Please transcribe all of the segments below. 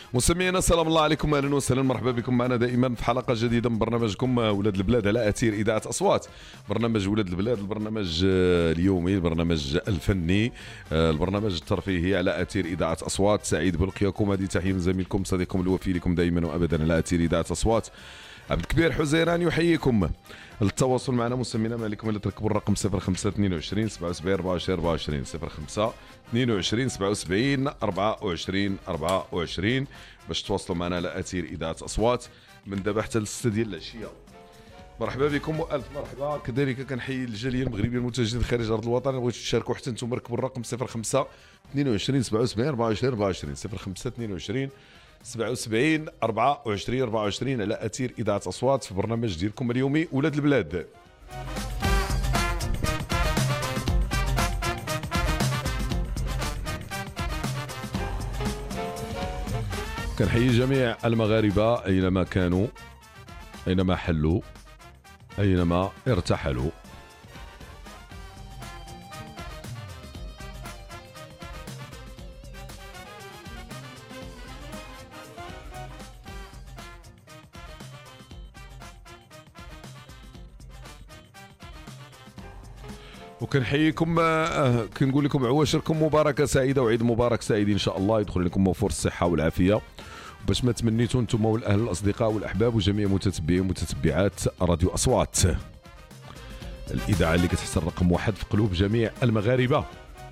مستمعينا سلام الله عليكم، اهلا وسهلا، مرحبا بكم معنا دائما في حلقه جديده من برنامجكم ولاد البلاد على اثير اذاعه اصوات. برنامج ولاد البلاد، البرنامج اليومي، البرنامج الفني، البرنامج الترفيهي على اثير اذاعه اصوات. سعيد بلقياكم، هذه تحيه من زميلكم صديقكم الوفي لكم دائما وابدا على اثير اذاعه اصوات. عبد الكبير حزيران يحييكم. التواصل معنا مستمعينا ما عليكم الا تركبوا الرقم 05 22 77 24 24 05 22 77 24 24 باش تواصلوا معنا على اثير اذاعه اصوات من دابا حتى ل6 ديال العشيه. مرحبا بكم والف مرحبا. كذلك كنحيي الجاليه المغربيه المتواجدين خارج ارض الوطن. بغيتو تشاركوا حتى نتوما، ركبوا الرقم 05 22 77 24 24 05 22 77 24 24 على اثير اذاعه اصوات في برنامج ديالكم اليومي ولاد البلاد. كنحيي جميع المغاربه اينما كانوا، اينما حلوا، اينما ارتحلوا. وكنحييكم، كنقول لكم عواشركم مباركه سعيده وعيد مبارك سعيد ان شاء الله، يدخل لكم موفور الصحه والعافيه. باش ما تمنيتوا انتم والاهل والاصدقاء والاحباب وجميع متتبعي ومتتبعات راديو اصوات، الاذاعه اللي كتحصل رقم واحد في قلوب جميع المغاربه.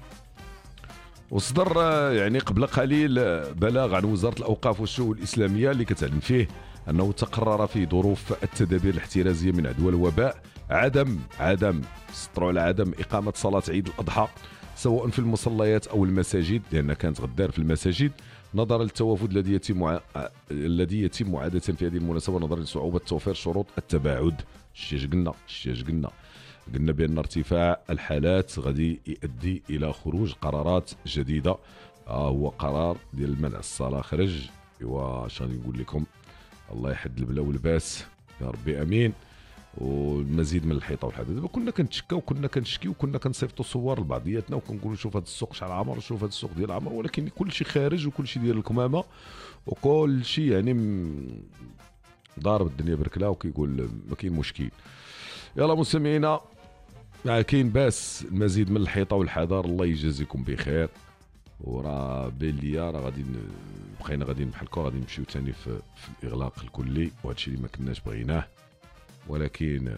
وصدر يعني قبل قليل بلاغ عن وزاره الاوقاف والشؤون الاسلاميه اللي كتعلن فيه انه تقرر في ظروف التدابير الاحترازيه من عدوى الوباء عدم سطروا على عدم اقامه صلاه عيد الاضحى سواء في المصليات او المساجد، لان كانت غدار في المساجد نظرا للتوافد الذي يتم عادة في هذه المناسبة، نظرا لصعوبة توفير شروط التباعد. قلنا بأن ارتفاع الحالات غادي يؤدي إلى خروج قرارات جديدة. هو قرار ديال منع الصلاة خرج. واش غادي نقول لكم، الله يحد البلا والباس يا ربي امين. والمزيد من الحيطه والحديد. دابا كنا كنتشكاو وكنا كنشكيو وكنا كنصيفطوا صور لبعضياتنا وكنقولوا شوف هذا السوق شحال عامر، شوف هذا السوق ديال عامر، ولكن كل شيء خارج وكل شيء ديال الكمامه وكل شيء يعني ضارب الدنيا بركله وكيقول ما كاين مشكل. يلا مستمعينا، كاين باس المزيد من الحيطه والحذر، الله يجازيكم بخير. وراه بين ليا راه بقينا غاديين بحال هكا غادي نمشيو ثاني في الاغلاق الكلي، وهذا الشيء اللي ما كناش بغيناه، ولكن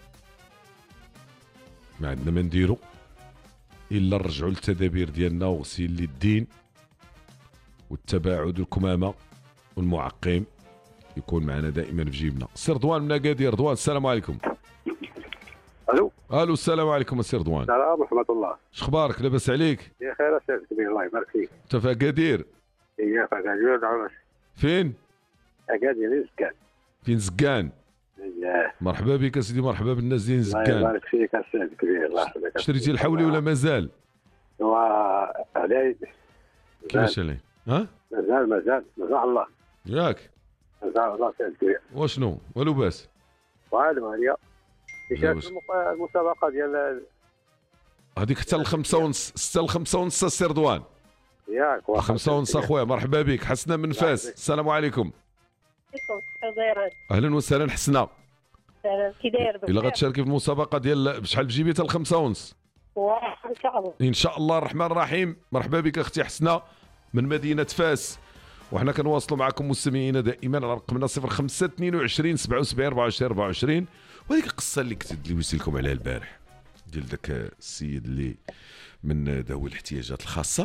ما عندنا ما نديرو الا نرجعوا للتدابير ديالنا وغسيل اليدين والتباعد والكمامه والمعقم يكون معنا دائما في جيبنا. السي رضوان من اكادير. رضوان السلام عليكم. الو السلام عليكم السي رضوان. السلام ورحمه الله. شخبارك؟ لاباس عليك؟ يا خير السي كبير، الله يبارك فيك. انت في اكادير؟ اييه في اكادير. فين؟ اكادير زكان. فين زكان؟ اييه. مرحبا بك يا سيدي، مرحبا بالناس ديال زكان. الله يبارك فيك السي كبير، الله يحفظك. شريتي الحولي ولا مازال؟ علي كيفاش علي؟ ها؟ مازال الله ياك؟ مازال الله السي كبير. واشنو؟ والو باس؟ والو هي شاركت المسابقه ديال هذيك حتى الخمسة ونص، 6 ل5 ونص السي رضوان. ياك 5 ونص اخويا. مرحبا بك. حسنا من فاس. السلام عليكم. اهلا وسهلا حسنا. كي داير؟ الا غتشاركي في المسابقه ديال بشحال في جيبي حتى ل5 ونص ان شاء الله. ان شاء الله الرحمن الرحيم. مرحبا بك اختي حسنا من مدينه فاس. وحنا كنواصلوا معكم مستمعينا دائما على رقمنا 05 22 77 24 24. وهذيك القصه اللي كنت دوزت لكم عليها البارح ديال ذاك السيد اللي من ذوي الاحتياجات الخاصه،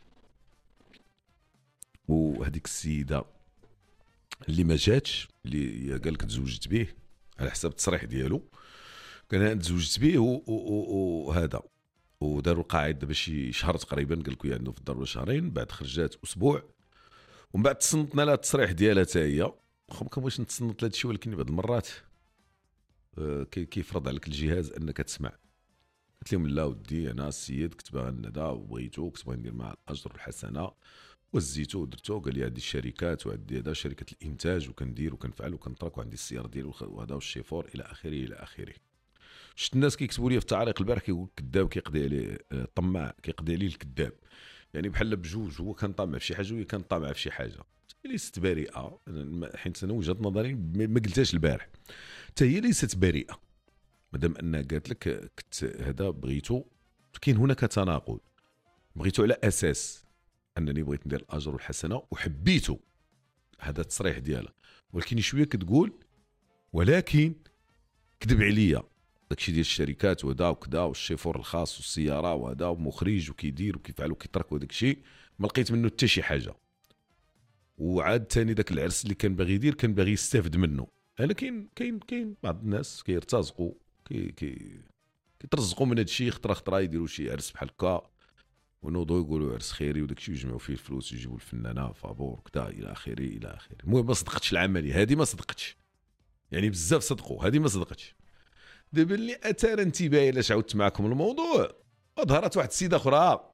وهذيك السيده اللي ما جاتش، اللي قال لك تزوجت به على حساب التصريح ديالو، كان تزوجت به وهذا وداروا القاعده دابا شي شهر تقريبا، قال لك عنده في الدار شهرين، بعد خرجات اسبوع، ومن بعد تصنتنا لها التصريح ديالها حتى هي. واخا ما كنبغيش نتصنت لهذا الشيء، ولكن بعض المرات كيفرض عليك الجهاز انك تسمع. قلت لهم لا ودي انا السيد كنت باغي ندا وبغيتو، كنت باغي ندير معاه الاجر والحسنه وزيتو ودرتو، قال لي عندي الشركات وعندي هذا شركه الانتاج وكندير وكنفعل وكنترك وعندي السياره ديالي وهذا والشيفور الى اخره الى اخره. شفت الناس كيكتبوا لي في التعليق البارح كيقول كذاب كيقضي عليه طماع، كيقضي عليه الكذاب، يعني بحال بجوج، هو كان طامع في شي حاجه وهي كانت طامعه في شي حاجه. ليست بريئه، حيت انا وجهه نظري ما قلتهاش البارح، حتى هي ليست بريئه مادام انها قالت لك كنت هذا بغيتو. كاين هناك تناقض، بغيتو على اساس انني بغيت ندير الاجر والحسنه وحبيتو، هذا التصريح ديالها، ولكن شويه كتقول ولكن كذب عليا داكشي ديال الشركات وهذا وكذا والشيفور الخاص والسياره وهذا ومخرج وكيدير وكيفعل وكيترك وداكشي ما لقيت منه حتى شي حاجه. وعاد ثاني داك العرس اللي كان باغي يدير كان باغي يستافد منه. انا كاين بعض الناس كيرتزقوا كيترزقوا من هذا الشيء، خطره يديروا شي عرس بحال هكا ونوضوا يقولوا عرس خيري وداك الشيء ويجمعوا فيه الفلوس يجيبوا الفنانه فابور كذا الى اخره الى اخره. المهم ما صدقتش العمليه هذه، ما صدقتش يعني بزاف صدقوا، هذه ما صدقتش. دابا اللي اثار انتباهي علاش عاودت معكم الموضوع، ظهرت واحد السيده اخرى،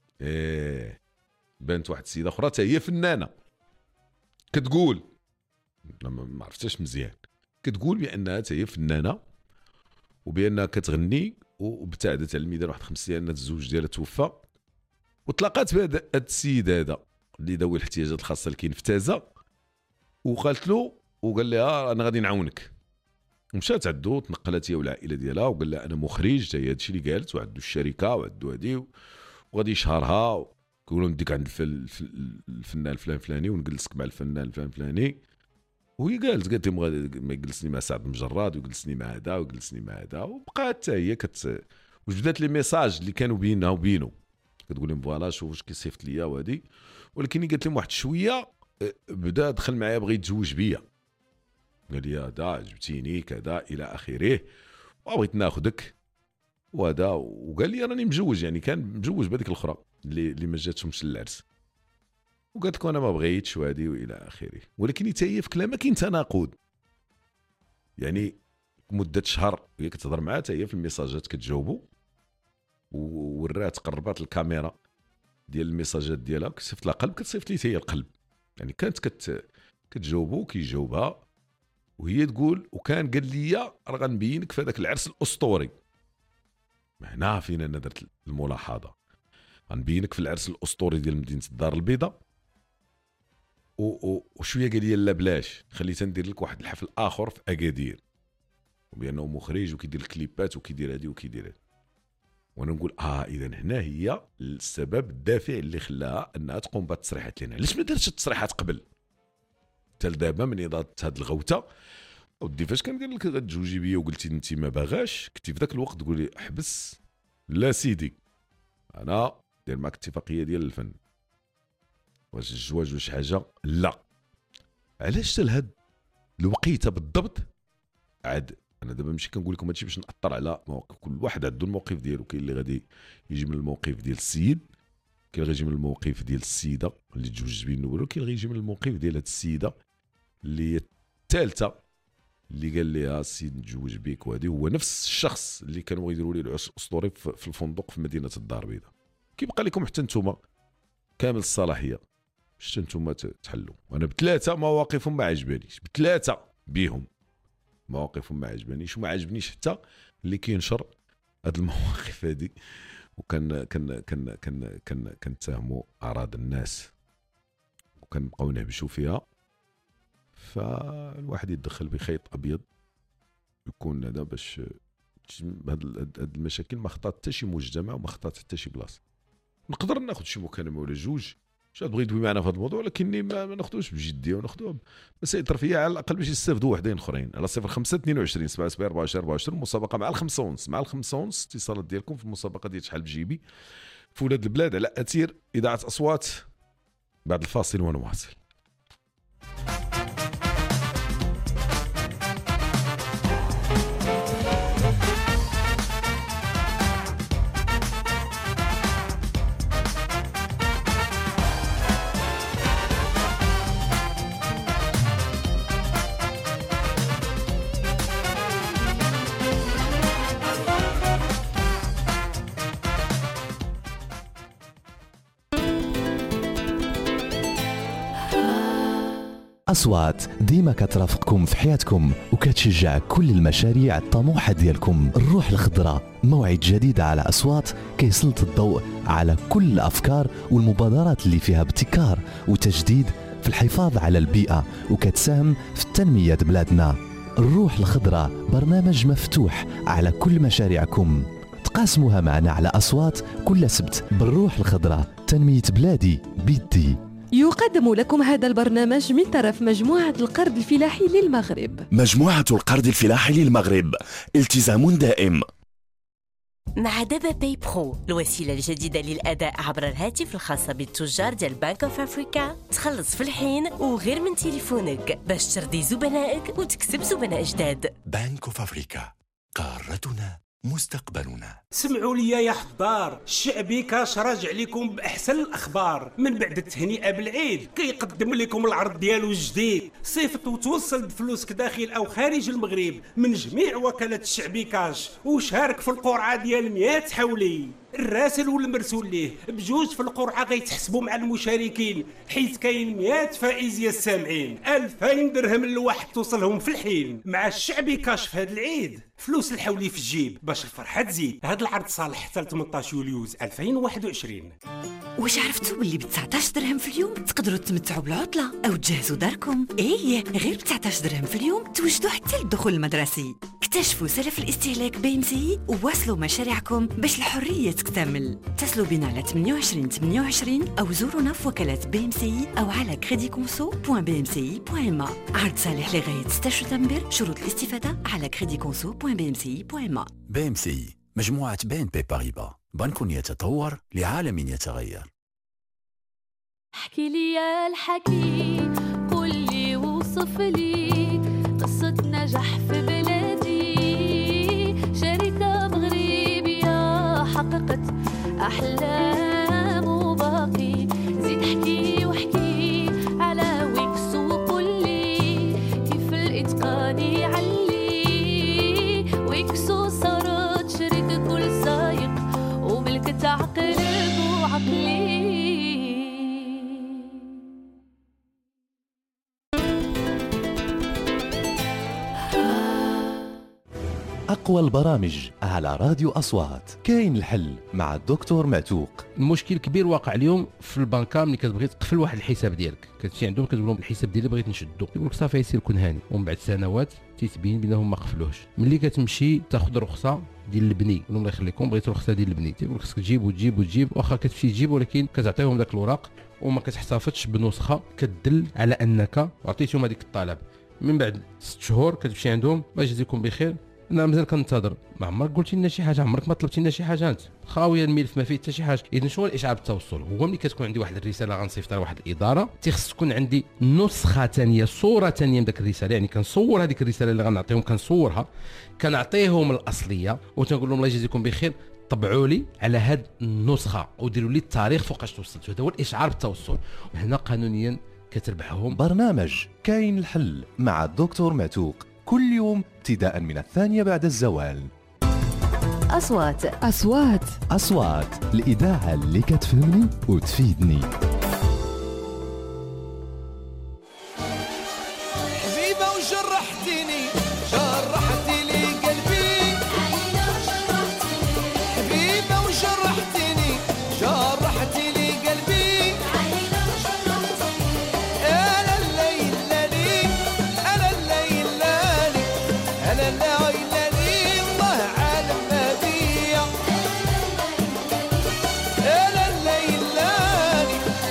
بانت واحد السيده اخرى حتى هي فنانه كتقول، ما عرفتهاش مزيان، كتقول بانها حتى هي فنانه وبانها كتغني وابتعدت على الميدان واحد 5 سنين، الزوج ديالها توفى وطلقات بهذا السيد هذا اللي ذوي الاحتياجات الخاصه اللي كاين في تازه، وقالت له وقال لها انا غادي نعاونك. ومشات عندو تنقلت هي والعائله ديالها وقال لها انا مخرج، حتى هي هادشي اللي قالت، وعندو الشركه وعندو هادي وغادي يشهرها، كيقولوا نديك عند الفنان الفلاني ونجلسك مع الفنان الفلاني. وهي قالت لهم ما يجلسني مع سعد المجرد ويجلسني مع هذا ويجلسني مع هذا، وبقات حتى هي وجبدات لي ميساج اللي كانوا بينها وبينه، كتقول لهم فوالا شوف واش كيصيفط ليا وهادي. ولكن قالت لهم واحد شويه بدا دخل معايا بغى يتزوج بيا، قال لي هذا عجبتيني كذا الى اخره وبغيت ناخذك وهذا، وقال لي راني مجوج، يعني كان مجوج بهذيك الاخرى اللي ما جاتهمش للعرس، وقالت لك انا ما بغيتش وهذه والى اخره. ولكن حتى هي في كلامها كاين تناقض، يعني مده شهر هي كتهضر معاه، حتى هي في الميساجات كتجاوبوا، ورات قربات الكاميرا ديال الميساجات ديالها كتصيفط لها قلب، كتصيفط لي حتى هي القلب، يعني كانت كتجاوبوا كيجاوبها، وهي تقول وكان قال لي راه غنبينك في هذاك العرس الاسطوري. هنا فين انا درت الملاحظه، غنبينك في العرس الاسطوري ديال مدينه الدار البيضاء، وشويه قال لي لا بلاش خليت ندير لك واحد الحفل اخر في اكادير، وبانه مخرج وكيدير الكليبات وكيدير هذه وكيدير هذه. وانا نقول اذا هنا هي السبب الدافع اللي خلاها انها تقوم بهاد التصريحات لنا. علاش ما دارتش التصريحات قبل؟ حتى دابا من اضافه هاد الغوته ودي فاش كان قال لك غتزوجي بيا وقلتي انت ما باغاش، كنتي في ذاك الوقت تقولي احبس لا سيدي انا دير معك اتفاقيه ديال الفن، واش الزواج واش حاجه لا. علاش حتى لهاد الوقيته بالضبط؟ عاد انا دابا ماشي كنقول لكم هادشي باش ناثر على مواقف، كل واحد عنده الموقف ديالو، كاين اللي غادي يجي من الموقف ديال السيد، كاين اللي غيجي من الموقف ديال السيده اللي تزوجت بين الاول، وكاين اللي غيجي من الموقف ديال هاد السيده اللي هي الثالثه اللي قال لها السيد نتزوج بيك، وهذه هو نفس الشخص اللي كانوا يديروا ليه العرس الاسطوري في الفندق في مدينه الدار البيضاء. كيبقى لكم حتى نتوما كامل الصلاحيه باش نتوما تحلوا. وانا بثلاثه مواقفهم ما عجبانيش، بثلاثه بيهم مواقفهم ما عجبانيش، وما عجبنيش حتى اللي كينشر هاد المواقف هذه، وكان كنتهموا اعراض الناس وكنبقاو نهبشوا فيها. فالواحد يتدخل بخيط ابيض يكون هذا باش هاد المشاكل ما خطات حتى شي مجتمع وما خطات حتى شي بلاصه. نقدر ناخذ شي مكالمه ولا جوج واش تبغي تدوي معنا في هذا الموضوع، ولكني ما ناخذوش بجديه وناخذوه مسائل ترفيهيه على الاقل باش يستافدوا وحدين اخرين. على 05 22 77 24 24 المسابقه مع الخمسة ونص، مع الخمسة ونص اتصالات ديالكم في المسابقه ديال شحال بجيبي في ولاد البلاد على اثير اذاعه اصوات. بعد الفاصل ونواصل. أصوات ديما كترافقكم في حياتكم وكتشجع كل المشاريع الطموحة ديالكم. الروح الخضراء موعد جديد على أصوات كيسلط الضوء على كل الأفكار والمبادرات اللي فيها ابتكار وتجديد في الحفاظ على البيئة وكتساهم في التنمية بلادنا. الروح الخضراء برنامج مفتوح على كل مشاريعكم، تقاسموها معنا على أصوات كل سبت. بالروح الخضراء تنمية بلادي بيدي. يقدم لكم هذا البرنامج من طرف مجموعة القرض الفلاحي للمغرب. مجموعة القرض الفلاحي للمغرب، التزام دائم. مع دابا باي برو، الوسيلة الجديدة للأداء عبر الهاتف الخاصة بالتجار ديال بانك اوف افريكا. تخلص في الحين وغير من تليفونك باش ترضي زبنائك وتكسب زبناء جداد. بانك اوف افريكا، قارتنا مستقبلنا. سمعوا لي يا حضار، الشعبي كاش راجع لكم باحسن الاخبار. من بعد التهنئه بالعيد كيقدم لكم العرض ديالو الجديد، صيفط وتوصل بفلوسك داخل او خارج المغرب من جميع وكالات الشعبي كاش، وشارك في القرعه ديال 100 حولي. الراسل والمرسول ليه بجوج في القرعه غيتحسبوا مع المشاركين، حيت كاين 100 فائز يا السامعين. 2000 درهم للواحد توصلهم في الحين. مع الشعبي كاش في هذا العيد فلوس الحولي في الجيب باش الفرحه تزيد. هذا العرض صالح حتى 18 يوليوز 2021. واش عرفتوا باللي ب 19 درهم في اليوم تقدروا تمتعوا بالعطله او تجهزوا داركم؟ ايه، غير ب 19 درهم في اليوم توجدوا حتى للدخول المدرسي. اكتشفوا سلف الاستهلاك BMCI وواصلوا مشاريعكم باش الحريه تكتمل. اتصلوا بنا على 28 28 او زورونا في وكالات BMCI او على creditconso.bmci.ma. عرض صالح لغايه 6 شتنبر. شروط الاستفاده على creditconso.bmci.ma. BMCI، مجموعة BNP Paribas، بنك يتطور لعالم يتغير. احكي لي يا الحكي، قول لي وصف لي قصة نجاح في بلادي. شركة مغربية حققت أحلام وباقي. زيد احكي واحكي على ويكس وقول لي كيف الإتقان يعلي. ويكسو صارت شركة كل سايق وملكة عقل وعقلي. أقوى البرامج على راديو أصوات. كاين الحل مع الدكتور معتوق. المشكل الكبير واقع اليوم في البنكه. ملي كتبغي تقفل واحد الحساب ديالك كتمشي عندهم كتقول لهم الحساب ديالي بغيت نشدو، يقول لك صافي يسير كون هاني. ومن بعد سنوات تيتبين بانهم ما قفلوش. ملي كتمشي تاخذ رخصه ديال البني، يقول لهم الله يخليكم بغيت رخصه ديال البني، تيقول لك خصك تجيب وتجيب وتجيب. واخا كتمشي تجيب ولكن كتعطيهم داك الوراق وما كتحتفظش بنسخه كتدل على انك عطيتهم هذيك الطلب. من بعد 6 شهور كتمشي عندهم باش يجزيكم بخير، انا مازال كنتظر. ما عمرك قلتي لنا شي حاجه، عمرك ما طلبتي لنا شي حاجه، انت خاويه الملف ما فيه حتى شي حاجه. اذا شنو الاشعار بالتوصل؟ هو ملي كتكون عندي واحد الرساله غنصيفطها لواحد الاداره، تيخص تكون عندي نسخه ثانيه، صوره ثانيه من داك الرساله. يعني كنصور هذيك الرساله اللي غنعطيهم، كنصورها كنعطيهم الاصليه وتنقول لهم الله يجزيكم بخير طبعوا لي على هاد النسخه وديروا لي التاريخ فوقاش توصلتوا. هذا هو الاشعار بالتوصل، وهنا قانونيا كتربحهم. برنامج كاين الحل مع الدكتور معتوق كل يوم ابتداء من 2 بعد الزوال. أصوات أصوات أصوات، الإذاعة اللي كتفهمني وتفيدني. حبيبة وجرحتيني، جرحتي لي قلبي. حبيبة وجرحتيني، جرحتي لي قلبي. أنا الليل لالي، أنا الليل لالي، أنا الليل لالي، الله عالم ما بيا. أنا الليل لالي،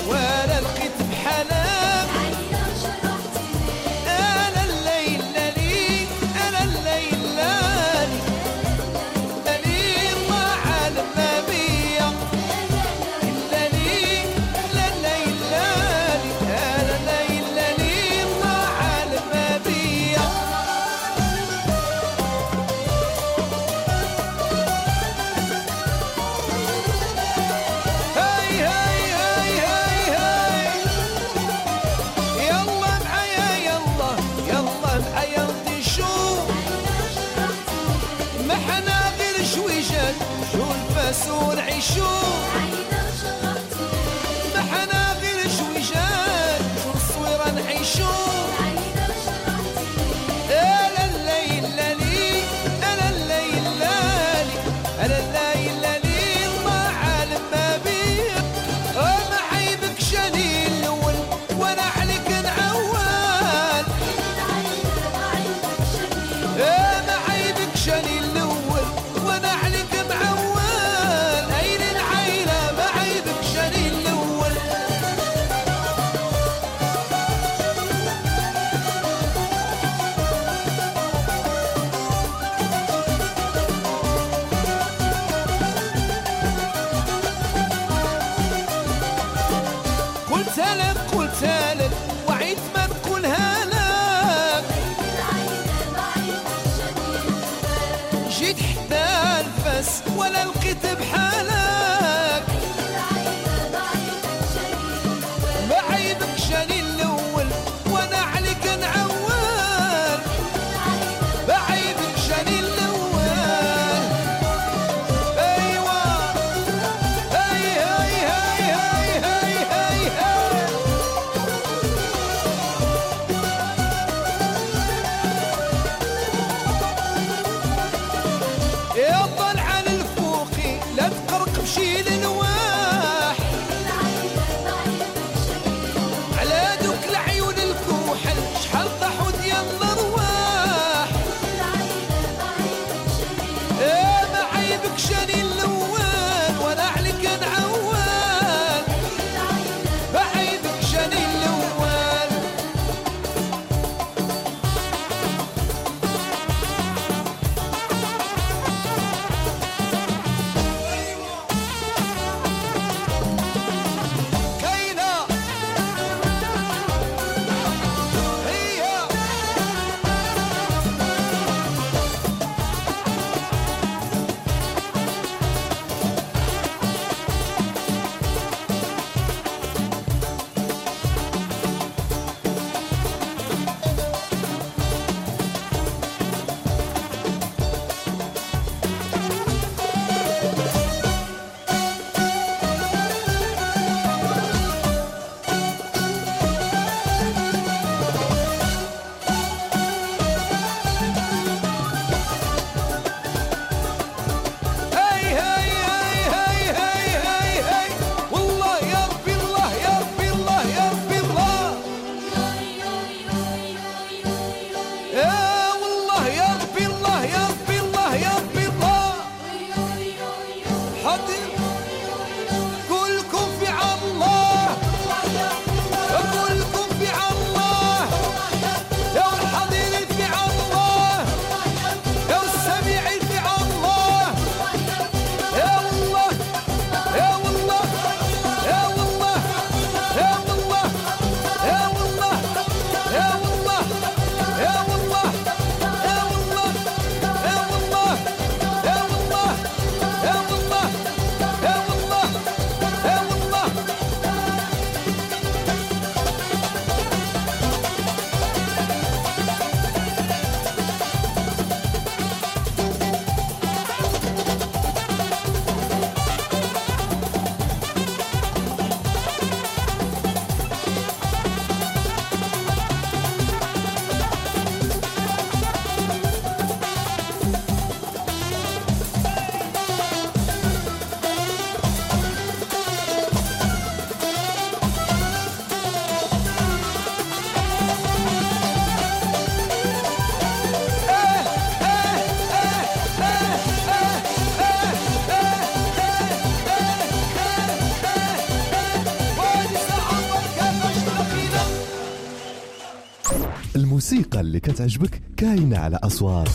ولا لقيت بحالك انا الليل ليل انا الليل ليل ليل ما عالم ما بيا الا ليل لا الليل ليل انا الليل ليل ما عالم ما بيا هاي هاي هاي هاي هاي يلا معايا يلا يلا معايا نشوف ما حنا غير شويجات شو الفاس ونعيشو ما حنا غير شويجات شو الصويرة نعيشو انا الليل ليل انا الليل ليل انا الليل ليل ما عالم ما بيا ما عيبك شاني الاول وانا عليك نعوال ما عيبك شاني الاول وانا عليك معوال عين العيلة ما عيبك شاني الاول قلت لك وعيت ما نقولها لك جيت حتى الفاس ولا لقيت بحالك ما عيبك شاني الاول وانا عليك نعوال ما عيبك شاني الاول ايوا هاي هاي هاي هاي هاي هاي هاي يا طلع الفوقي لا تقرق بشي النواح على دوك العيون الكوحل شحال طاحوا ديال الارواح ما عيبك شاني الاول وانا عليك نعوال ما عيبك شاني الاول الموسيقى اللي كتعجبك كاينة على أصوات.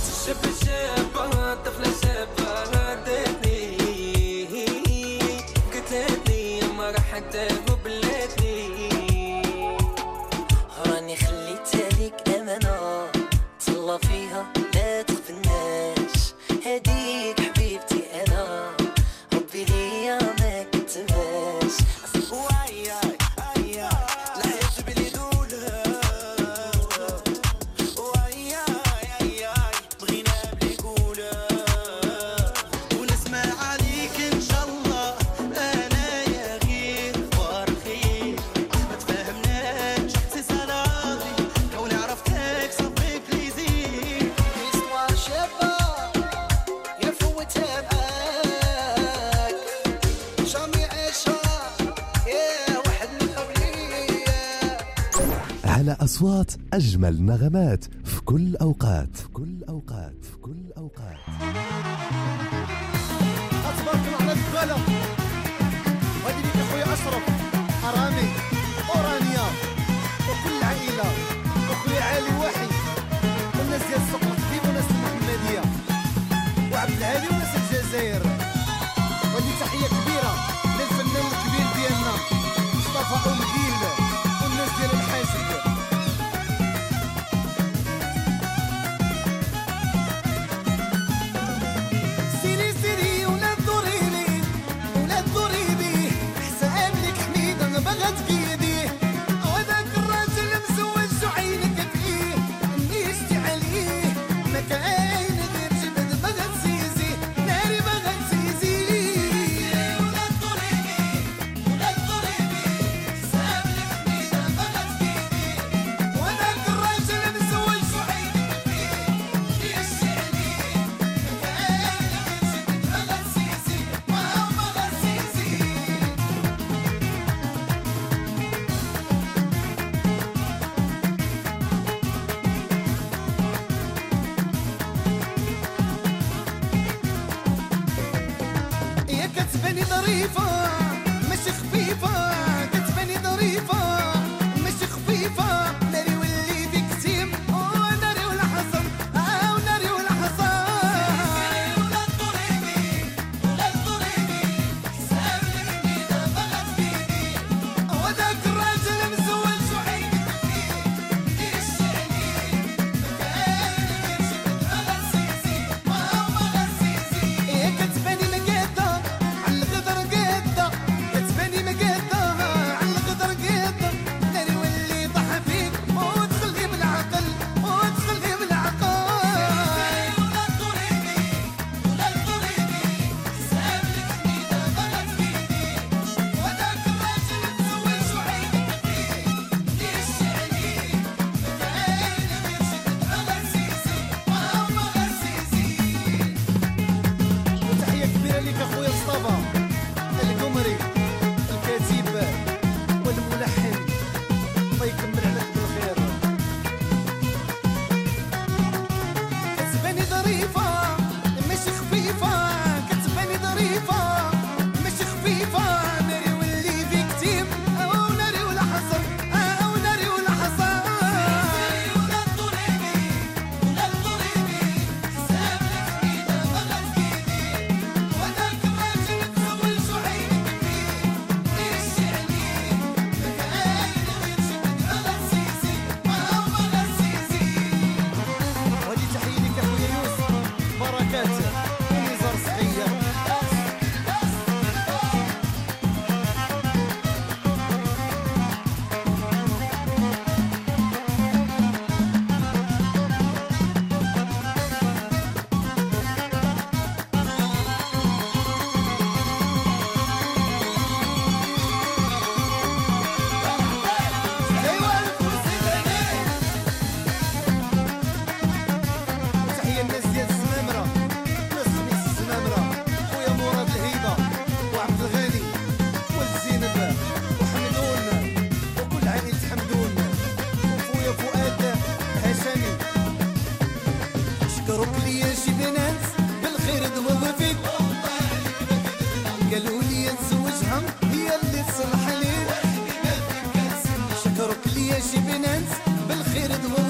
راني خليتها ليك أمانة تهلا فيها لا تغفلناش، هديك حبيبتي أنا ربي ليا ما كتباش. وعياي عياي الحياة بلي دولها، وعياي عياي بغينا بلي قولها، ونسمع عليك إن شاء الله أنايا غير فرخي ما تفهمناش سي سلامي كوني عرفتك صافي بليزير. histoire شابة يا فوتها معاك جامي عيشها يا واحد من قبلي. على أصوات أجمل نغمات في كل أوقات، في كل أوقات، في كل أوقات. أصبركم على الزبالة وهذه ليك أخويا أشرف أرامي أورانيا وكل العائلة وأخويا علي وحي والناس ديال السوق الخفيف والناس المحمدية وعبد الهادي وناس الجزائر. وهذه تحية كبيرة للفنان الكبير ديالنا مصطفى أومديل والناس ديال الحاشد. سيري سيري ولا تدوري لي ولا تدوري بي، حساب لك حميد انا بغات بيدي، وهذاك الراجل مزوج وعينك فيه نيشتي عليه ما كاين غير جبد بغات زيزي ناري بغات زيزي. ولا تدوري بي ولا تدوري بي، حساب لك حميد انا بغات بيدي، وهذاك الراجل مزوج وعينك فيه نيشتي عليه ما كاين يا كتباني ظريفة ماشي خفيفة، كتباني ظريفة ماشي خفيفة، ناري ولي فيك تيم وناري والحصن وناري والحصن. ولا تضربي ولا تضربي، حساب لك حميدة بغات بيدي، وهذاك الراجل مزوج وعينك فيه ديشتي عليه ما كاين غير جبد بغات زيزي بغات زيزي. يا كتباني مقادة على الغدر قادة، كتباني مقادة على الغدر قادة، ناري ولي طاح فيك ودخل لي بالعقل ودخل لي بالعقل. ولا تضربي ولا تضربي، حساب لك حميدة بغات بيدي، وهذاك الراجل مزوج وعينك فيه ديشتي عليه ما كاين غير جبد بغات زيزي بغات زيزي. وتحية كبيرة ليك أخويا مصطفى القمري الكاتب والملحن، الله يكمل عليك بالخير. كتباني ظريفة ماشي خفيفة، كتباني ظريفة ماشي خفيفة، ناري ولي فيك تيم وناري والحصن وناري والحصن. ولا تضربي ولا تضربي، حساب لك حميدة بغات بيدي، وهذاك الراجل مزوج وعينك فيه ديشتي عليه ما كاين غير جبد بغات زيزي بغات زيزي. وهذه تحية لك أخويا يوسف بركات ونزار صغير. تحية الناس ديال الزمامرة، ناس خميس الزمامرة، خويا مراد الهيبة وعبد الغني والزينب وحمدون وكل عائلة حمدون وخويا فؤاد هاشمي. شكروك ليا شي بنات بالخير توظفت، قالوا لي نزوجها هي اللي تصلح لي. شكروك ليا شي بنات بالخير توظفت،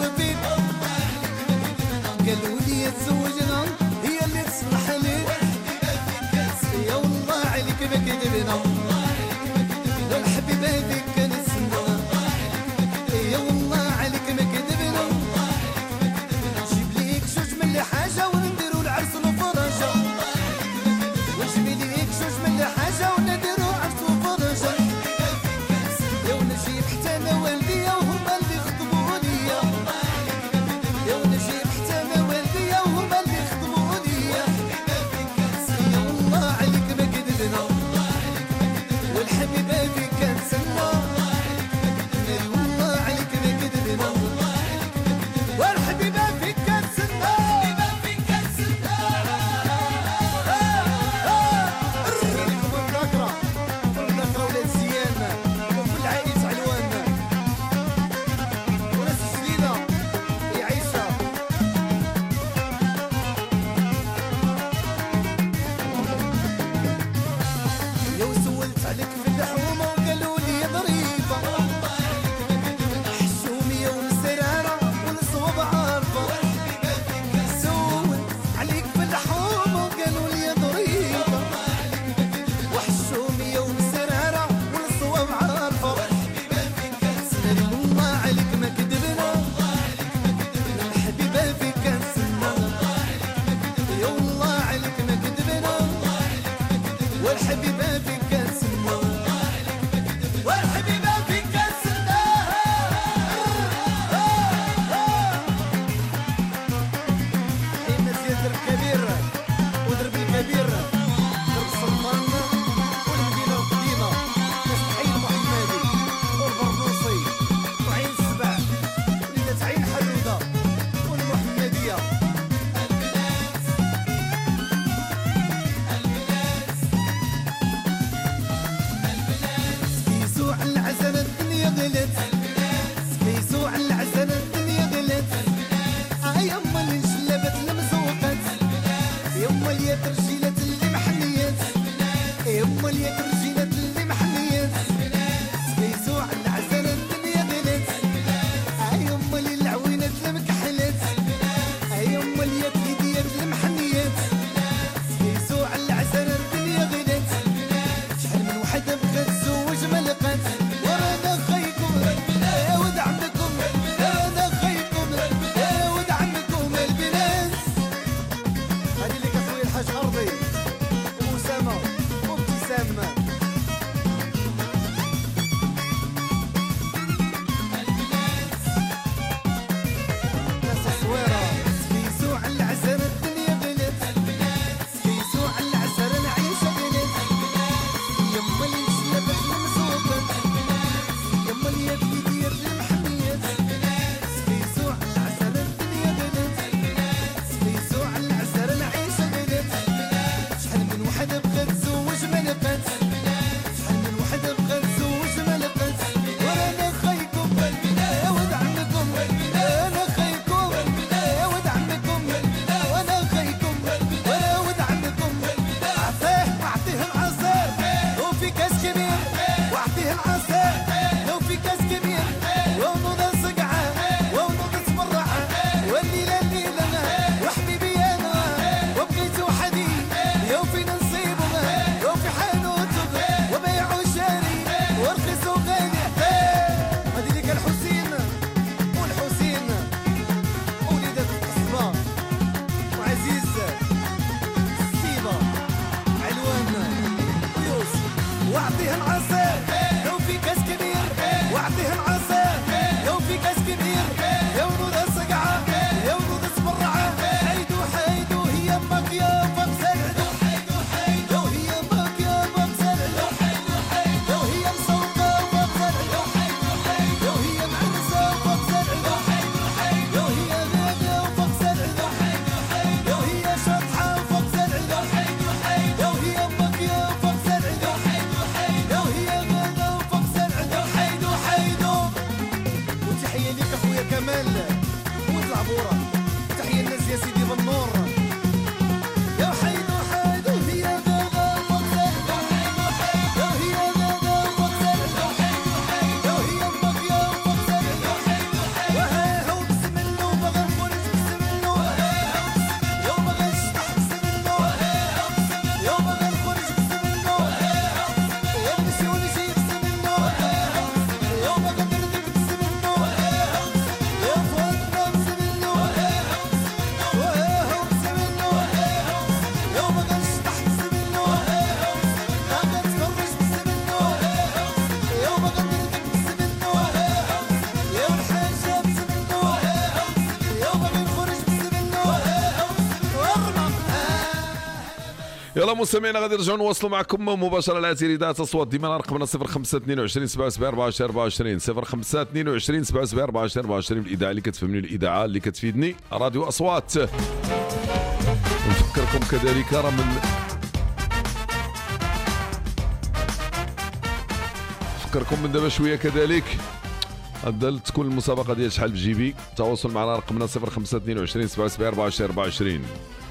تصويره سفيسو على العسل الدنيا بلد سفيسو على العسل نعيش بلد يما اللي نشلبت المسوقة يما اللي يدير المحمية سفيسو على العسل الدنيا بلد سفيسو على العسل نعيش بلد شحال من واحد بغى تزوج ما لقات شحال من واحد بغى تزوج ما لقات وانا خيكم يا ولد عمكم انا خيكم يا ولد عمكم وانا خيكم وانا ولد عمكم اعطيه واعطيه العصير لو في كاس كبير واعطيه العصير لو في كاس كبير ونوض صقعه ونوض تمرعه والليله الليله وحبيبي انا وبقيت وحدي يوم في نصيبه يوم في حانوته وبيع وشاري ورخص وغالي هذه اللي كان حسين والحسين وليدة القصبة وعزيز السيبة علوان ويوسف واعطيه العصير لو في كاس كبير واعطيه العصير لو في كاس كبير يا ولود الصقعة يا ولود الصبرعة حيدو حيدو هي امك يا فوق سرعدو حيدو حيدو هي امك يا فوق سرعدو حيدو حيدو هي مسوقة فوق سرعدو حيدو حيدو هي معرسة فوق سرعدو حيدو حيدو هي غادة فوق سرعدو حيدو حيدو هي شطحة فوق سرعدو حيدو حيدو هي امك يا فوق سرعدو حيدو حيدو هي غادة فوق سرعدو حيدو حيدو وتحية ليك اخويا كمال والعبورة تحية للناس يا سيدي بالنور يا حيدو حيدو هي غادة فوق سرعدو حيدو حيدو هي غادة فوق سرعدو حيدو حيدو هي امك يا فوق سرعدو حيدو حيدو وها هو بسم الله وبغى نخرج بسم الله يا بغى نشطح بسم الله يا بغى نخرج بسم الله يا نمشي ونجي بسم الله يا بغى نردك بسم الله يا فوتنا بسم الله وها هو بسم الله يا بغى نشطح بسم الله بغى نتفرج بسم الله يا بغى نردك بسم الله يا الحاجة بسم الله يا بغى نخرج بسم الله واغلط يلا مستمعينا غادي نرجعوا نواصلوا معكم مباشره على اثير اذاعه اصوات ديما رقمنا 0522 77 24 24 0522 77 24 24 الاذاعه اللي كتفهمني الاذاعه اللي كتفيدني راديو اصوات. نفكركم كذلك راه من دابا شويه كذلك غدا تكون المسابقه ديال شحال بجيبي. تواصل معنا رقمنا 0522 77 24 24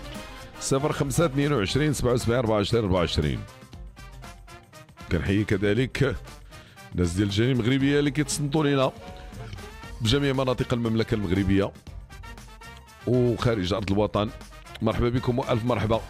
0522 77 24 24. كنحيي كذلك الناس ديال الجاليه المغربيه اللي كيتصنتوا لينا بجميع مناطق المملكه المغربيه وخارج ارض الوطن. مرحبا بكم والف مرحبا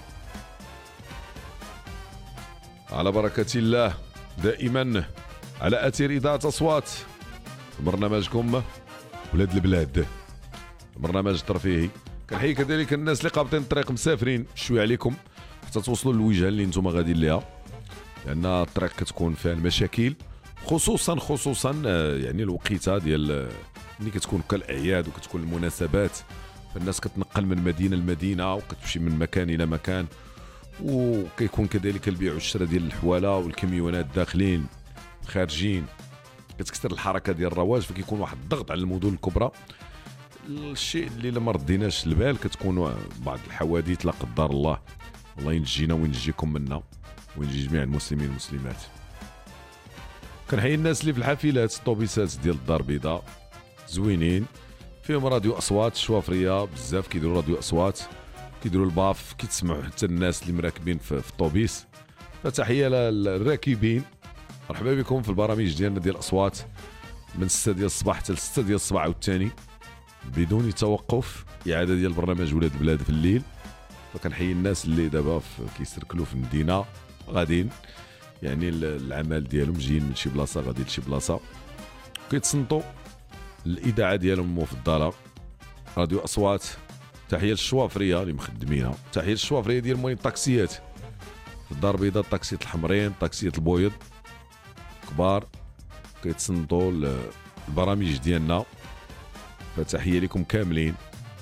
على بركه الله دائما على اثير اذاعه اصوات برنامجكم ولاد البلاد، برنامج ترفيهي. كنحيي كذلك الناس اللي قابطين الطريق مسافرين شويه عليكم حتى توصلوا للوجهه اللي نتوما غاديين ليها، لان الطريق كتكون فيها المشاكل خصوصا يعني الوقيته ديال ملي كتكون كالاعياد وكتكون المناسبات، فالناس كتنقل من مدينه لمدينه وكتمشي من مكان الى مكان، وكيكون كذلك البيع والشراء ديال الحواله والكميونات داخلين خارجين، كتكثر الحركه ديال الرواج، فكيكون واحد الضغط على المدن الكبرى. الشيء اللي لما رديناش البال كتكون بعض الحوادث لا قدر الله ينجينا وينجيكم منا وينجي جميع المسلمين والمسلمات. كنحيي الناس اللي في الحافلات الطوبيسات ديال الدار البيضاء زوينين فيهم راديو اصوات الشوافريه بزاف كيديروا راديو اصوات، كيديروا الباف، كيتسمعوا حتى الناس اللي مراكبين في الطوبيس. فتحيه للراكبين، مرحبا بكم في البرامج ديالنا ديال الاصوات من 6 ديال الصباح حتى 6 ديال الصباح عاوتاني بدون توقف، اعاده ديال برنامج ولاد البلاد في الليل. فكنحيي الناس اللي دابا كيسركلوا في المدينه غاديين يعني العمل ديالهم جايين من شي بلاصه غادي لشي بلاصه، كيتصنتوا الاذاعه ديالهم المفضله راديو اصوات. تحيه للشوافريه اللي مخدمينها، تحيه للشوافريه ديال موالين الطاكسيات في الدار البيضاء، الطاكسيات الحمرين، الطاكسيات البويض كبار كيتصنتوا البرامج ديالنا، فتحيه لكم كاملين.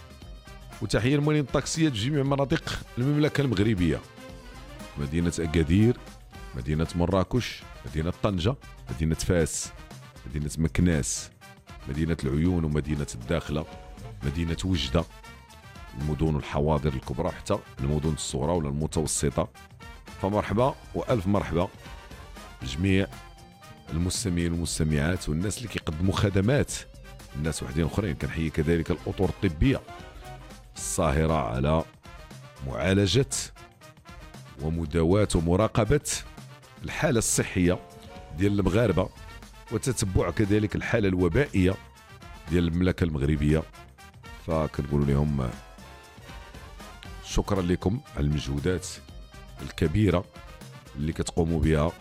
وتحية لموالين الطاكسيات في جميع مناطق المملكة المغربية، مدينة أكادير، مدينة مراكش، مدينة طنجة، مدينة فاس، مدينة مكناس، مدينة العيون ومدينة الداخلة، مدينة وجدة، المدن والحواضر الكبرى، حتى المدن الصغرى ولا المتوسطة. فمرحبا وألف مرحبا بجميع المستمعين والمستمعات والناس اللي كيقدموا خدمات الناس وحدين اخرين. كنحيي كذلك الاطر الطبيه الصاهره على معالجه ومداواة ومراقبه الحاله الصحيه ديال المغاربه، وتتبع كذلك الحاله الوبائيه ديال المملكه المغربيه. فكنقول لهم شكرا لكم على المجهودات الكبيره اللي كتقوموا بها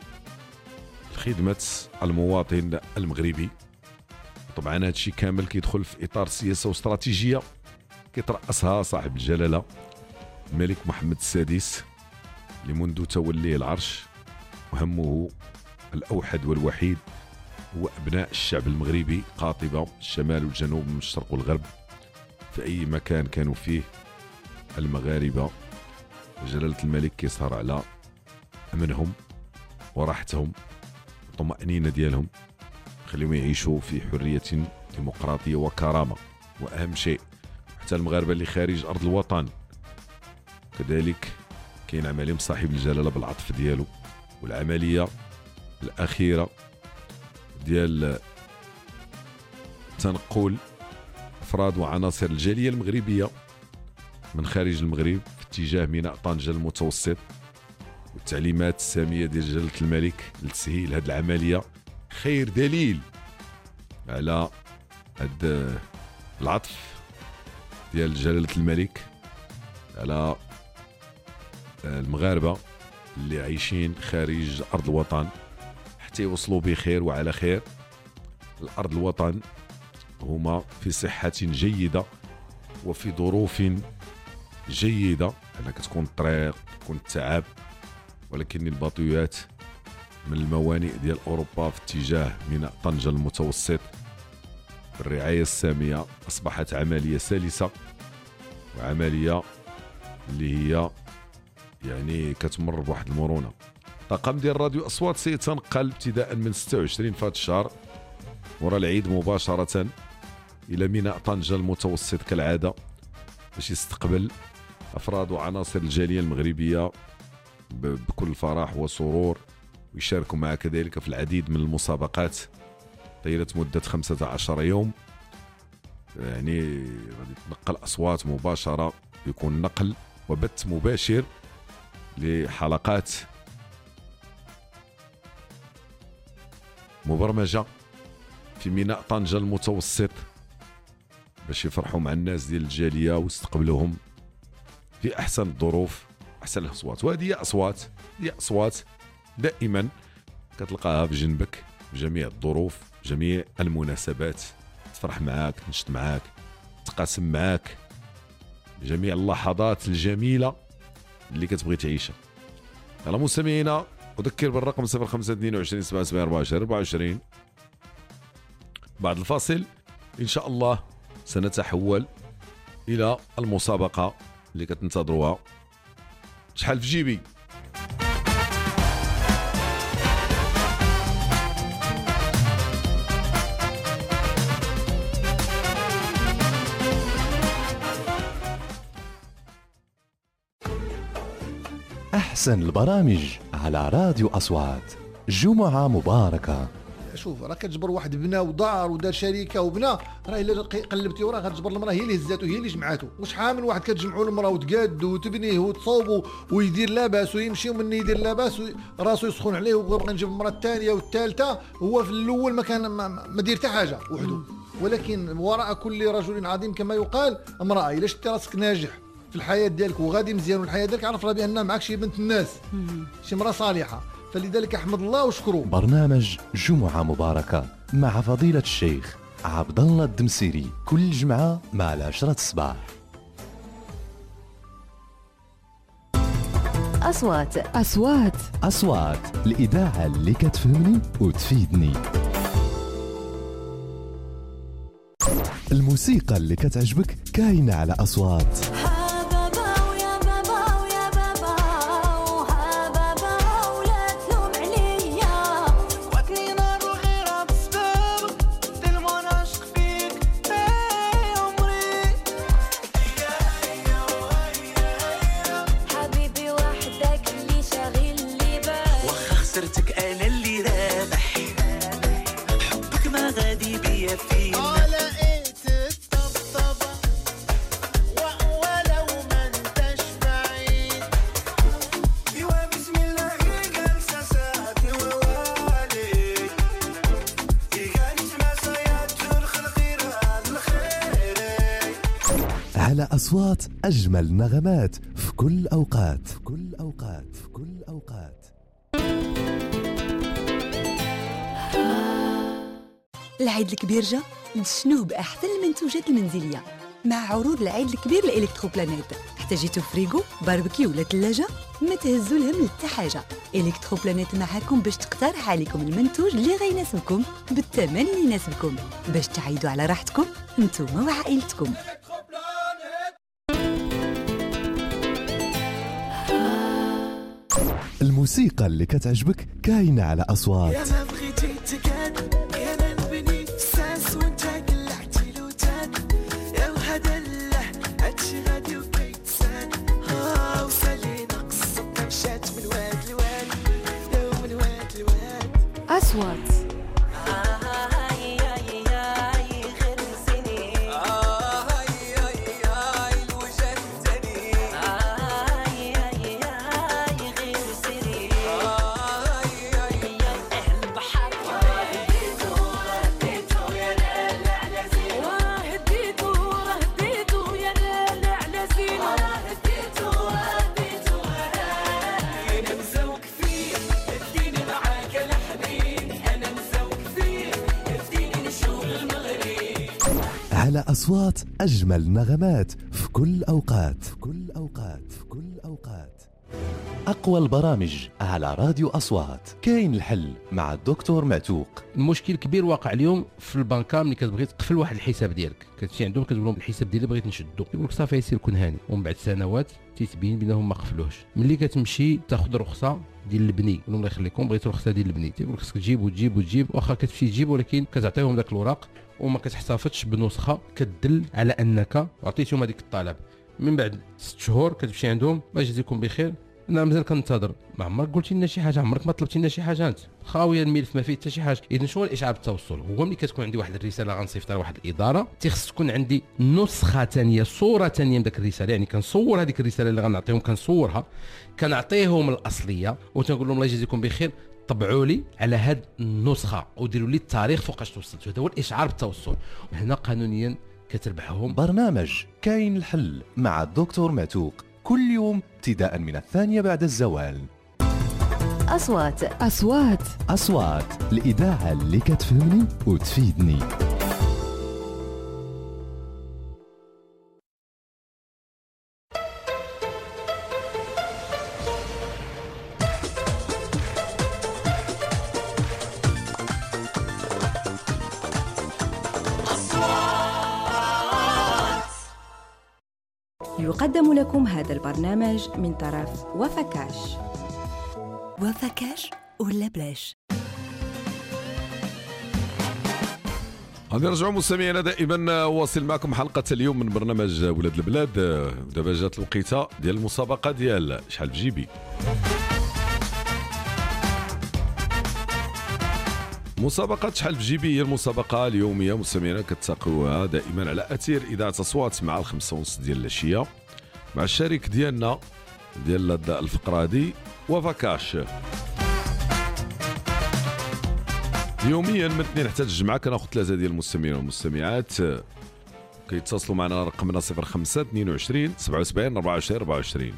خدمة المواطن المغربي. طبعا هذا الشيء كامل كيدخل في اطار سياسه واستراتيجيه كيترأسها صاحب الجلاله الملك محمد السادس اللي منذ توليه العرش وهمه الاوحد والوحيد هو ابناء الشعب المغربي قاطبه الشمال والجنوب من الشرق والغرب في اي مكان كانوا فيه المغاربه. جلاله الملك كيسهر على امنهم وراحتهم الطمأنينة ديالهم، خليهم يعيشوا في حرية ديمقراطية وكرامة. وأهم شيء حتى المغاربة اللي خارج أرض الوطن كذلك كينعم عليهم صاحب الجلالة بالعطف ديالو. والعملية الأخيرة ديال تنقل أفراد وعناصر الجالية المغربية من خارج المغرب في اتجاه ميناء طنجة المتوسط، والتعليمات السامية ديال جلالة الملك لتسهيل هذه العملية خير دليل على هذا العطف ديال جلالة الملك على المغاربة اللي عايشين خارج أرض الوطن حتى يوصلوا بخير وعلى خير الأرض الوطن، هما في صحة جيدة وفي ظروف جيدة. أنا كتكون الطريق تكون التعب، ولكن الباطويات من الموانئ ديال أوروبا في اتجاه ميناء طنجة المتوسط بالرعاية السامية أصبحت عملية سلسة وعملية اللي هي يعني كتمر بواحد المرونة. طاقم ديال راديو أصوات سيتنقل ابتداء من 26 في هذا الشهر وراء العيد مباشرة إلى ميناء طنجة المتوسط كالعادة باش يستقبل أفراد وعناصر الجالية المغربية بكل فرح وسرور، ويشاركوا معه كذلك في العديد من المسابقات طيلة مدة 15 يوم. يعني غادي تنقل أصوات مباشرة، يكون نقل وبث مباشر لحلقات مبرمجة في ميناء طنجة المتوسط باش يفرحوا مع الناس ديال الجالية ويستقبلوهم في أحسن الظروف أحسن الأصوات. وهذه هي أصوات دائما كتلقاها في جنبك في جميع الظروف جميع المناسبات، تفرح معاك تنشط معاك تقاسم معاك جميع اللحظات الجميلة اللي كتبغي تعيشها. يلا مستمعينا أذكر بالرقم 0522 77 24. بعد الفاصل إن شاء الله سنتحول إلى المسابقة اللي كتنتظروها. شحال في جيبي؟ أحسن البرامج على راديو أصوات. جمعة مباركة. شوف راه كتجبر واحد بنا ودار ودار شركه وبنا، راه الا قلبتي وراه غتجبر المراه هي اللي هزاتو هي اللي جمعاتو. وشحال من واحد كتجمعوا المراه وتقادو وتبنيه وتصوبوا ويدير لاباس ويمشي ومن يدير لاباس راسو يسخن عليه ويبغى نجيب المراه الثانيه والثالثه. هو في الاول ما كان ما دير حتى حاجه وحده، ولكن وراء كل رجل عظيم كما يقال امراه. الا شتي راسك ناجح في الحياه ديالك وغادي مزيان والحياه ديالك عرف راه بان معك شي بنت الناس شي مراه صالحه، فلذلك احمد الله واشكره. برنامج جمعة مباركة مع فضيلة الشيخ عبد الله الدمسيري كل جمعة مع 10 الصباح. أصوات الإذاعة اللي كتفهمني وتفيدني. الموسيقى اللي كتعجبك كاينة على أصوات. خسرتك انا اللي رابح حبك ما غادي بيا فينا لقيت الطبطبة ولو ما انتش بعيد ايوا بسم الله جالسة ساعتي ووالي كانت مسايات الخير هذا الخير على أصوات أجمل نغمات في كل أوقات، في كل أوقات، في كل أوقات. العيد الكبير جا نشنوه بأحسن المنتوجات المنزلية مع عروض العيد الكبير لإلكتروبلانيت. احتاجيتو فريغو باربيكيو ولا ثلاجة ما تهزوا الهم لتا حاجة. إلكتروبلانيت معاكم باش تقترح عليكم المنتوج اللي غيناسبكم بالثمن اللي يناسبكم باش تعيدوا على راحتكم انتوما وعائلتكم. الموسيقى اللي كتعجبك كاينة على أصوات. يا ما بغيتي تقاد يا ما نبني ساس وانت قلعتي لوتان يا وهدله هادشي غادي وكيتسان وسالينا قصتنا مشات من واد لواد يا من واد لواد. أصوات على أصوات أجمل نغمات في كل أوقات، في كل أوقات، في كل أوقات. أقوى البرامج على راديو أصوات. كاين الحل مع الدكتور معتوق. المشكل كبير واقع اليوم في البنكه ملي كتبغي تقفل واحد الحساب ديالك، كتمشي عندهم كتقول لهم الحساب ديالي بغيت نشدو، يقول لك صافي يسير كون هاني، ومن بعد سنوات تيتبين بانهم ما قفلوش. ملي كتمشي تاخذ رخصه ديال البني، يقول لهم الله يخليكم بغيت رخصه ديال البني، تيقول لك خصك تجيب وتجيب وتجيب، واخا كتمشي تجيب ولكن كتعطيهم داك الوراق وما كتحتفظش بنسخه كتدل على انك عطيتهم هذيك الطلب. من بعد 6 شهور كتمشي عندهم الله يجزيكم بخير، انا مازال كنتظر. ما عمرك قلتي لنا شي حاجه، عمرك ما طلبتي لنا شي حاجه، انت خاويه الملف ما فيه حتى شي حاجه. اذا شنو الاشعار بالتوصل؟ هو ملي كتكون عندي واحد الرساله غنصيفطها لواحد الاداره تيخص تكون عندي نسخه ثانيه، صوره ثانيه من داك الرساله، يعني كنصور هذيك الرساله اللي غنعطيهم كنصورها كنعطيهم الاصليه وتنقول لهم الله يجزيكم بخير طبعوا لي على هاد النسخه وديروا لي التاريخ فوقاش توصلت. هذا هو الاشعار بالتوصل، وهنا قانونيا كتربحهم. برنامج كاين الحل مع الدكتور معتوق كل يوم ابتداء من 2 بعد الزوال. أصوات أصوات أصوات، الإذاعة اللي كتفهمني وتفيدني. يقدم لكم هذا البرنامج من طرف وفكاش. وفكاش ولا بلاش؟ غادي نرجعوا مستمعينا دائما واصل معكم حلقه اليوم من برنامج ولاد البلاد. دابا جات الوقيته ديال المسابقه ديال شحال في جيبي. مسابقة شحال في جيبي هي المسابقة اليومية مستمعينا كتلاقوها دائما على أثير إذاعة أصوات مع 5:30 ديال العشية مع الشريك ديالنا ديال الفقرة هذه وفكاش. يوميا من الاثنين حتى الجمعة كناخذ 3 ديال المستمعين والمستمعات كيتصلوا معنا رقمنا 05 22 77 24 24.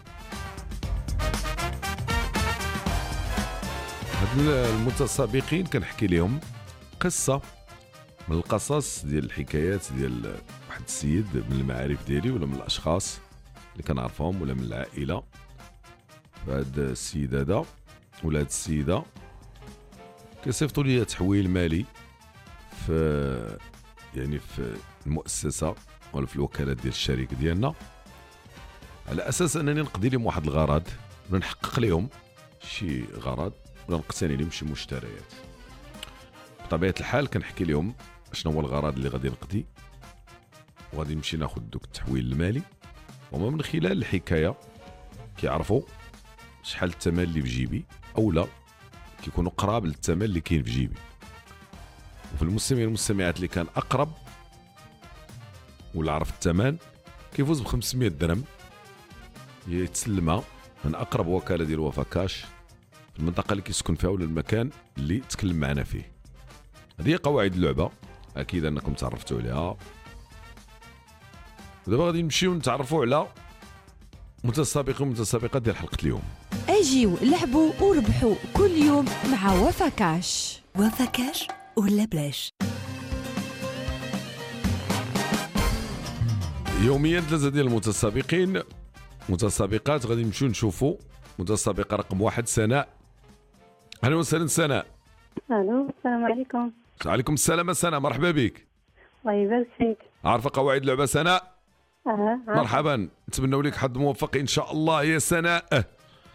هاد المتسابقين كنحكي لهم قصة من القصص ديال الحكايات ديال واحد السيد من المعارف ديالي ولا من الأشخاص اللي كنعرفهم ولا من العائلة. فهاد السيد هذا ولا هاد السيدة كيصيفطوا لي تحويل مالي في المؤسسه ولا في الوكالات ديال الشركه ديالنا، على اساس انني نقضي لهم واحد الغرض ولا نحقق لهم شي غرض ولا نقتني لهم شي مشتريات. بطبيعه الحال كنحكي لهم شنو هو الغرض اللي غادي نقضي، وغادي نمشي ناخذ دوك التحويل المالي، وما من خلال الحكايه كيعرفوا شحال الثمن اللي في جيبي او لا كيكونوا قراب للثمن اللي كاين في جيبي. وفي المستمعين والمستمعات اللي كان اقرب ولا عرف الثمن كيفوز ب 500 درهم يتسلمها من اقرب وكاله ديال وفا كاش في المنطقه اللي كيسكن فيها ولا المكان اللي تكلم معنا فيه. هذه هي قواعد اللعبه، اكيد انكم تعرفتوا عليها. ودابا غادي نمشيو نتعرفوا على متسابقين ومتسابقات ديال حلقه اليوم. اجيو لعبوا وربحوا كل يوم مع وفا كاش. وفا كاش ولا بلاش. يوميا 3 ديال المتسابقين متسابقات غادي نمشيو نشوفوا متسابقه رقم 1 سناء. اهلا وسهلا سناء. الو السلام عليكم. وعليكم السلام سناء، مرحبا بك. الله يبارك فيك. عارفه قواعد اللعبه سناء؟ عارفة. مرحبا، نتمنوا لك حظ موفق ان شاء الله يا سناء.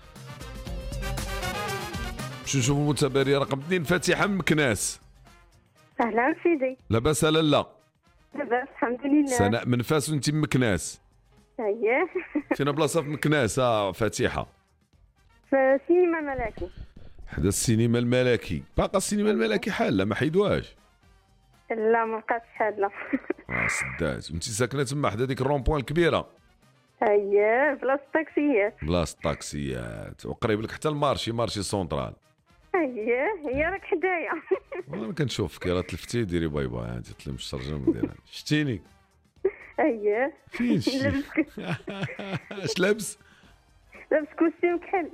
باش نشوفوا المتباريه رقم 2 فاتحه من مكناس. اهلا سيدي. لاباس لا؟ لاباس الحمد لله. سناء من فاس وانت من مكناس. اييه. فينا بلاصه في مكناس فاتحه. في سينما ملاكي. حدا السينما الملكي. باقا السينما الملكي حاله ما حيدواش؟ لا ما بقاتش حاله. سدات. وانت ساكنه تما حدا ديك الرومبوان الكبيره. اييه بلاصه الطاكسيات. بلاصه الطاكسيات وقريب لك حتى مارشي سونترال. اييه هي راك حدايا. وانا كنشوفك راه تلفتي ديري باي باي انت تلمش الترجمه ديالها. شتيني؟ اييه. فين شتي؟ اش لابس؟ لابس كوستيم كحل.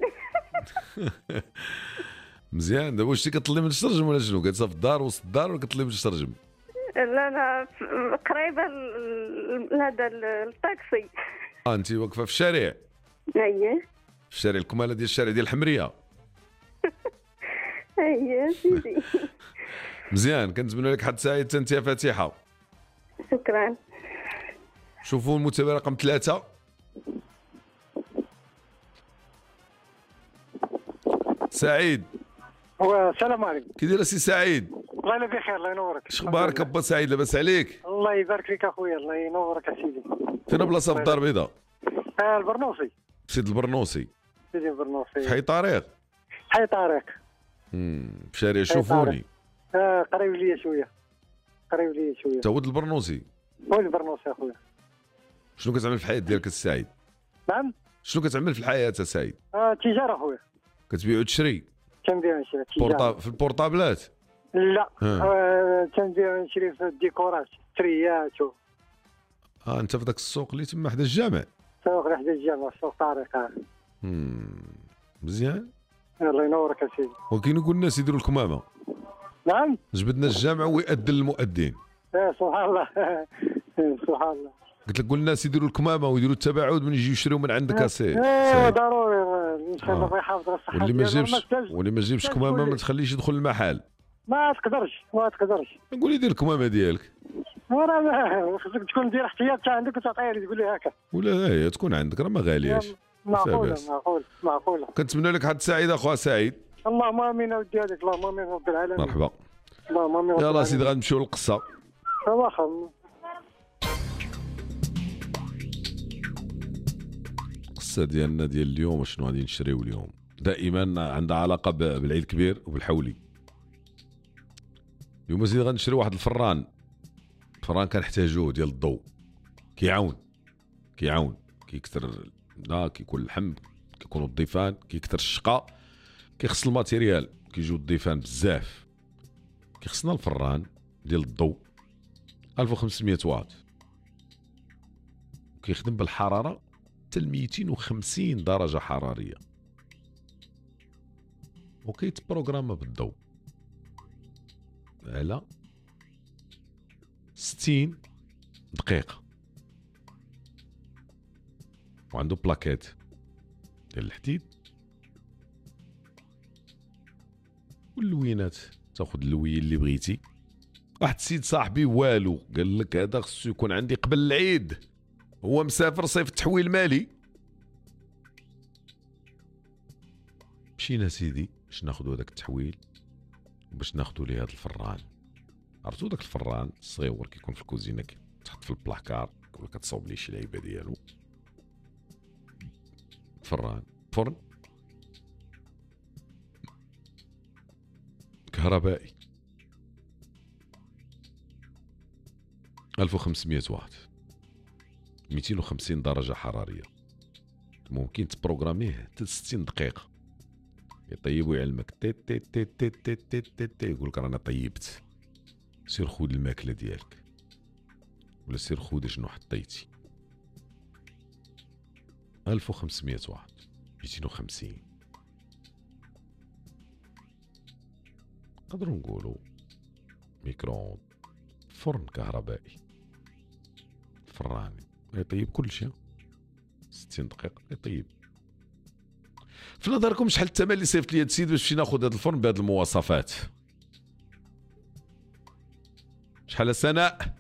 مزيان. دابا واش كتطلي من الترجم ولا شنو؟ كتسا في الدار وسط الدار ولا كتطلي من الترجم؟ لا انا قريبه لهذا الطاكسي. انت واقفه في الشارع؟ اييه. في الشارع الكماله ديال الشارع ديال الحمريه. اييه سيدي. مزيان، كنتمنى لك حد سعيد حتى انت يا فاتحه. شكرا. شوفوا المتابع رقم 3. سعيد. السلام عليكم. كي داير سي سعيد؟ الله يلا بخير الله ينورك. شخبارك ابا سعيد؟ لاباس عليك؟ الله يبارك فيك اخويا الله ينورك يا سيدي. فين بلاصه في الدار البيضاء؟ البرنوسي. سيد البرنوسي. سيدي البرنوسي. في حي طريق؟ حي طريق. في شارع شوفوني. قريب ليا شويه. قريب ليا شويه. انت ولد البرنوسي؟ ولد البرنوسي اخويا. شنو كتعمل في الحياه ديالك السعيد؟ نعم. شنو كتعمل في الحياه سعيد؟ تجاره اخويا. كتبيع وتشري؟ كنبيع ونشري تجاره. في البورطابلات؟ لا كنبيع ونشري في الديكورات التريات انت في ذاك السوق اللي تما حدا الجامع؟ سوق حدا الجامع سوق طارق. مزيان. الله ينورك يا سيدي. وكاين يقول الناس يديروا الكمامه. نعم. جبدنا الجامع ويأذن المؤذن. سبحان الله. سبحان الله. قلت لك قول الناس يديروا الكمامه ويديروا التباعد من يجيو يشريو من عندك اسي. ضروري ان شاء الله الله يحافظ على الصحه. واللي ما جيبش كمامه ما تخليش يدخل المحل. ما تقدرش. نقول لي دير الكمامه ديالك. وراه خصك تكون دير احتياط حتى عندك وتعطيها لي تقول لي هكا. ولا هي تكون عندك راه ما غالياش. معقوله. كنتمنى لك حد سعيد اخويا سعيد. اللهم امين اودي هذيك اللهم امين رب العالمين. مرحبا. اللهم امين. يلاه سيدي غنمشيو للقصه. واخا. القصه ديالنا ديال اليوم شنو غادي نشريو اليوم؟ دائما عندها علاقه بالعيد الكبير وبالحولي. اليوم سيدي غنشري واحد الفران كنحتاجوه ديال الضوء. كيعاون كيكثر كيكون اللحم كيكونوا الضيفان كيكثر الشقا كيخص الماتيريال كيجيو الضيفان بزاف. كيخصنا الفران ديال الضوء 1500 واط كيخدم بالحراره حتى 250 درجه حراريه وكيتبروغرام بالضوء على 60 دقيقه وعنده بلاكيت ديال الحديد واللوينات تاخذ اللوي اللي بغيتي واحد السيد صاحبي والو قال لك هذا خصو يكون عندي قبل العيد، هو مسافر صيف التحويل مالي. مشينا سيدي باش ناخذ هذاك التحويل وباش ناخذ ليه هذا الفران. عرفتوا داك الفران الصغيور كيكون في الكوزينه تحط في البلاكار ولا كتصوب ليه شي لعيبه ديالو. فران فرن كهربائي 1500 واط 250 درجة حرارية، ممكن تبروغراميه حتى 60 دقيقة يطيب ويعلمك تي تي تي تي تي تي تي تي يقول لك رانا طيبت، سير خود الماكلة ديالك ولا سير خود شنو حطيتي. 1500 واط 250 نقدروا نقولوا ميكرووند، فرن كهربائي، فران يطيب كل شيء 60 دقيقة يطيب. في نظركم شحال الثمن اللي صيفط لي هاد السيد باش نمشي ناخذ هاد الفرن بهاد المواصفات؟ شحال سناء؟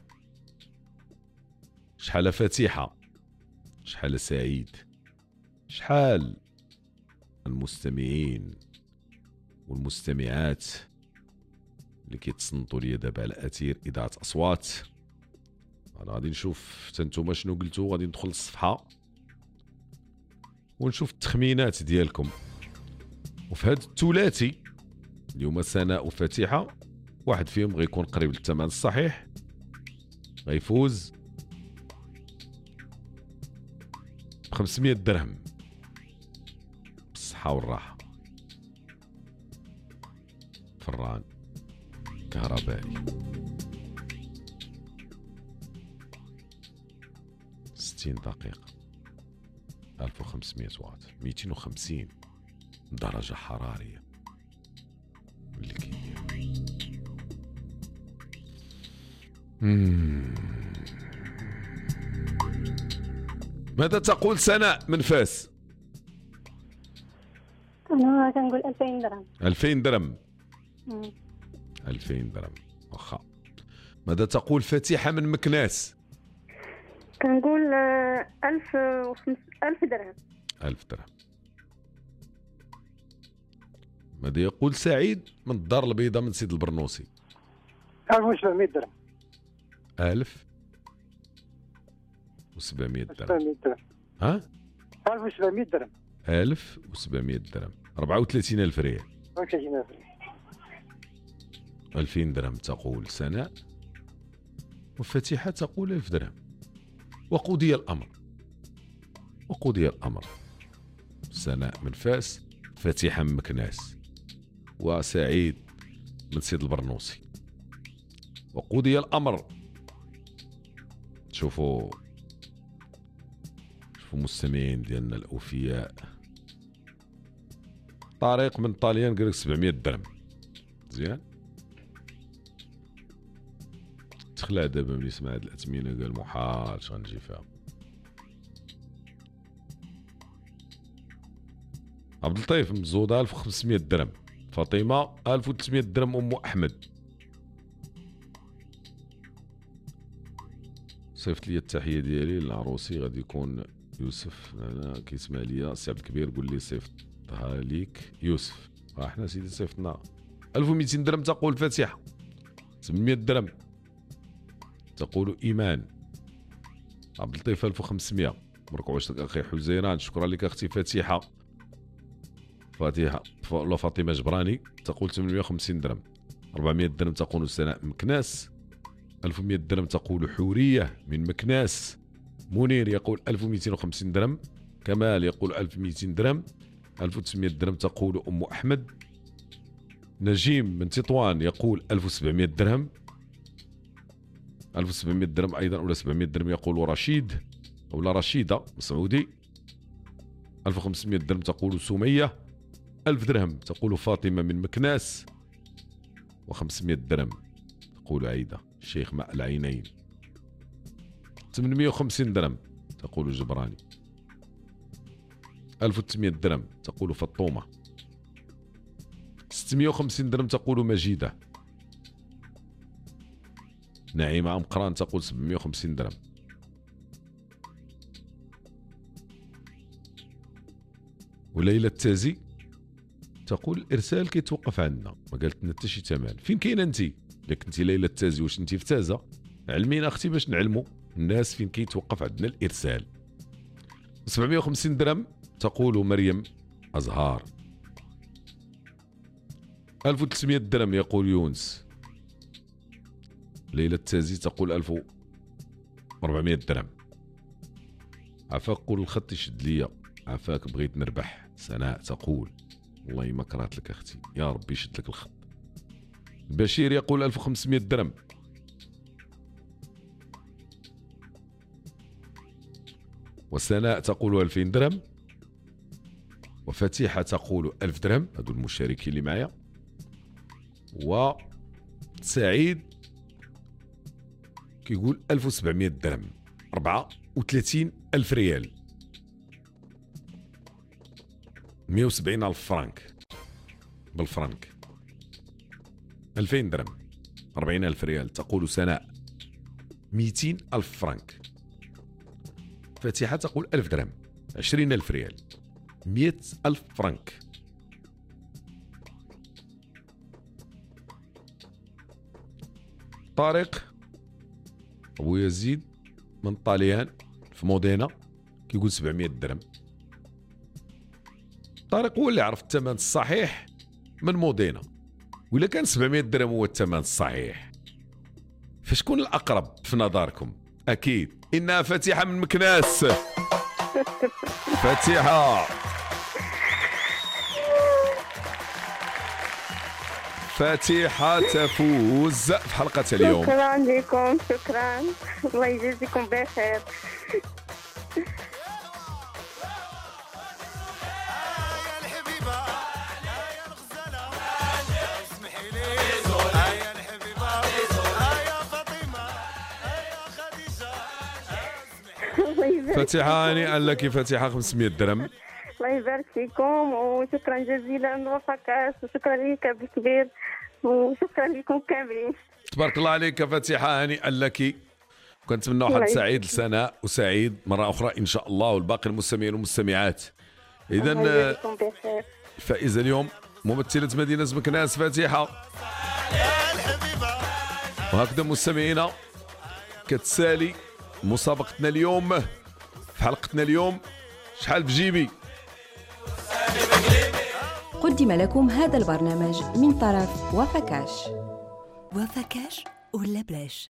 شحال فاتحة؟ شحال سعيد؟ شحال المستمعين والمستمعات اللي كيتصنتوا ليا دابا على اثير اذاعه اصوات؟ انا غادي نشوف حتى نتوما شنو قلتوا، غادي ندخل للصفحه ونشوف التخمينات ديالكم. وفي هذا الثلاثي اليوم سناء وفاتحه واحد فيهم غيكون قريب للثمن الصحيح، غيفوز ب 500 درهم بالصحه والراحه. فران كهربائي 60 دقيقة 1500 واط 250 درجة حرارية اللي كيدير. ماذا تقول سناء من فاس؟ انا كنقول 2000 درهم. 2000 درهم 2000 درهم واخا. ماذا تقول فاتحة من مكناس؟ كنقول 1000 درهم. 1000 درهم. ماذا يقول سعيد من الدار البيضاء من سيد البرنوسي؟ 1700 درهم. 1700 درهم. 700 درهم. ها؟ 1700 درهم. 1700 درهم 34000 ريال. 34000 ريال. 2000 درهم تقول سناء وفاتحة تقول 1000 درهم. وقضي الأمر، وقضي الأمر. سناء من فاس، فاتحة من مكناس، وسعيد من سيد البرنوسي. وقضي الأمر. شوفوا مستمعين ديالنا الأوفياء. طريق من طاليان قال لك 700 درهم. مزيان. تخلع دابا ملي سمع هاد الأثمنة قال محال اش غنجي فيها. عبد اللطيف مزودة 1500 درهم. فاطمة 1300 درهم. أم أحمد صيفط لي التحية ديالي للعروسي غادي يكون يوسف. انا كيسمع ليا سي عبد الكبير قول لي صيفطها ليك يوسف. احنا سيدي صيفطنا 1200 درهم تقول فاتحة. 800 درهم تقول ايمان. عبد اللطيف 1500. مبروك عواشرك اخي حزيران. شكرا لك اختي فاتحة. ولا فاطمة جبراني تقول 850 درهم. 400 درهم تقول سناء مكناس. 1100 درهم تقول حورية من مكناس. منير يقول 1250 درهم. كمال يقول 1200 درهم. 1900 درهم تقول أم أحمد. نجيم من تطوان يقول 1700 درهم. 1700 درهم أيضا ولا 700 درهم يقول رشيد ولا رشيدة مسعودي. 1500 درهم تقول سمية. 1000 درهم تقول فاطمة من مكناس. و500 درهم تقول عيدة الشيخ ماء العينين. 850 درهم تقول جبراني. 1900 درهم تقول فطومة. 650 درهم تقول مجيدة. نعيمة مقران تقول 750 درهم. وليلى التازي تقول الارسال كيتوقف عندنا، ما قالت لنا حتى شي ثمن. فين كاينه انت؟ الا كنتي ليلى التازي واش انت في تازه؟ علمينا اختي باش نعلموا الناس فين كيتوقف عندنا الارسال. 750 درهم تقول مريم ازهار. 1300 درهم يقول يونس. ليلى التازي تقول 1400 درهم. عفاك قول الخط يشد ليا، عفاك بغيت نربح. سناء تقول والله ما كرهت لك اختي، يا ربي يشد لك الخط. بشير يقول 1500 درهم. وسناء تقول 2000 درهم. وفتيحة تقول 1000 درهم. هادو المشاركين اللي معايا. وسعيد كيقول 1700 درهم، 34,000 ريال، 170,000 فرانك بالفرنك. 2000 درهم، 40,000 ريال. تقول سناء 200,000 فرانك. فاتحة تقول 1000 درهم، 20,000 ريال، 100,000 فرانك. طارق أبو يزيد من طاليان في مودينا كيقول 700 درهم. طارق هو اللي عرف الثمن الصحيح من مودينا، وإلا كان 700 درهم هو الثمن الصحيح فشكون الأقرب في نظركم؟ أكيد إنها فاتحة من مكناس. فاتحة فاتحة تفوز في حلقة اليوم. شكرا لكم، شكرا، الله يجازيكم بخير. فاتحة هانئا لك فاتحة 500 درهم. الله يبارك فيكم وشكرا جزيلا وفكاس، وشكرا لك بالكبير وشكرا لكم كاملين. تبارك الله عليك فاتحة، هانئا لك. كنتمنى واحد سعيد لسناء وسعيد مرة أخرى إن شاء الله، والباقي المستمعين والمستمعات. إذا الفائزة اليوم ممثلة مدينة مكناس فاتحة. وهكذا مستمعينا كتسالي مسابقتنا اليوم في حلقتنا اليوم. شحال في جيبي. قدم لكم هذا البرنامج من طرف وفكاش. وفكاش ولا بلاش؟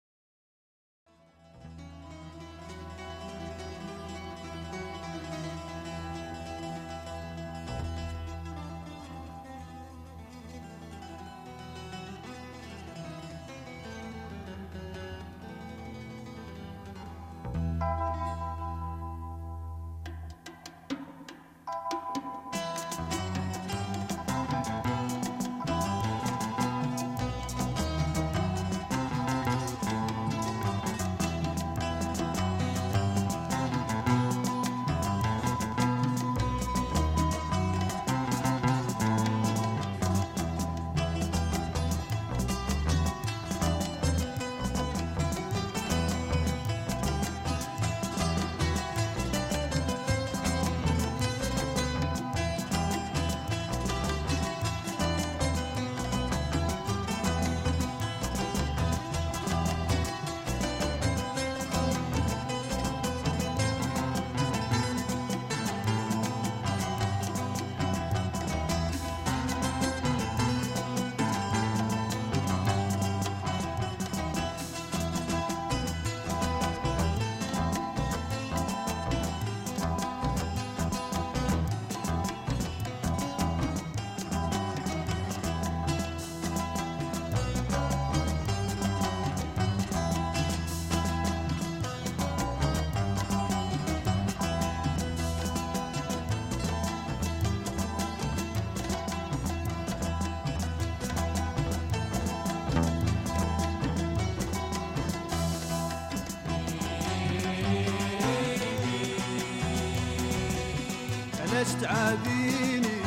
علاش تعاديني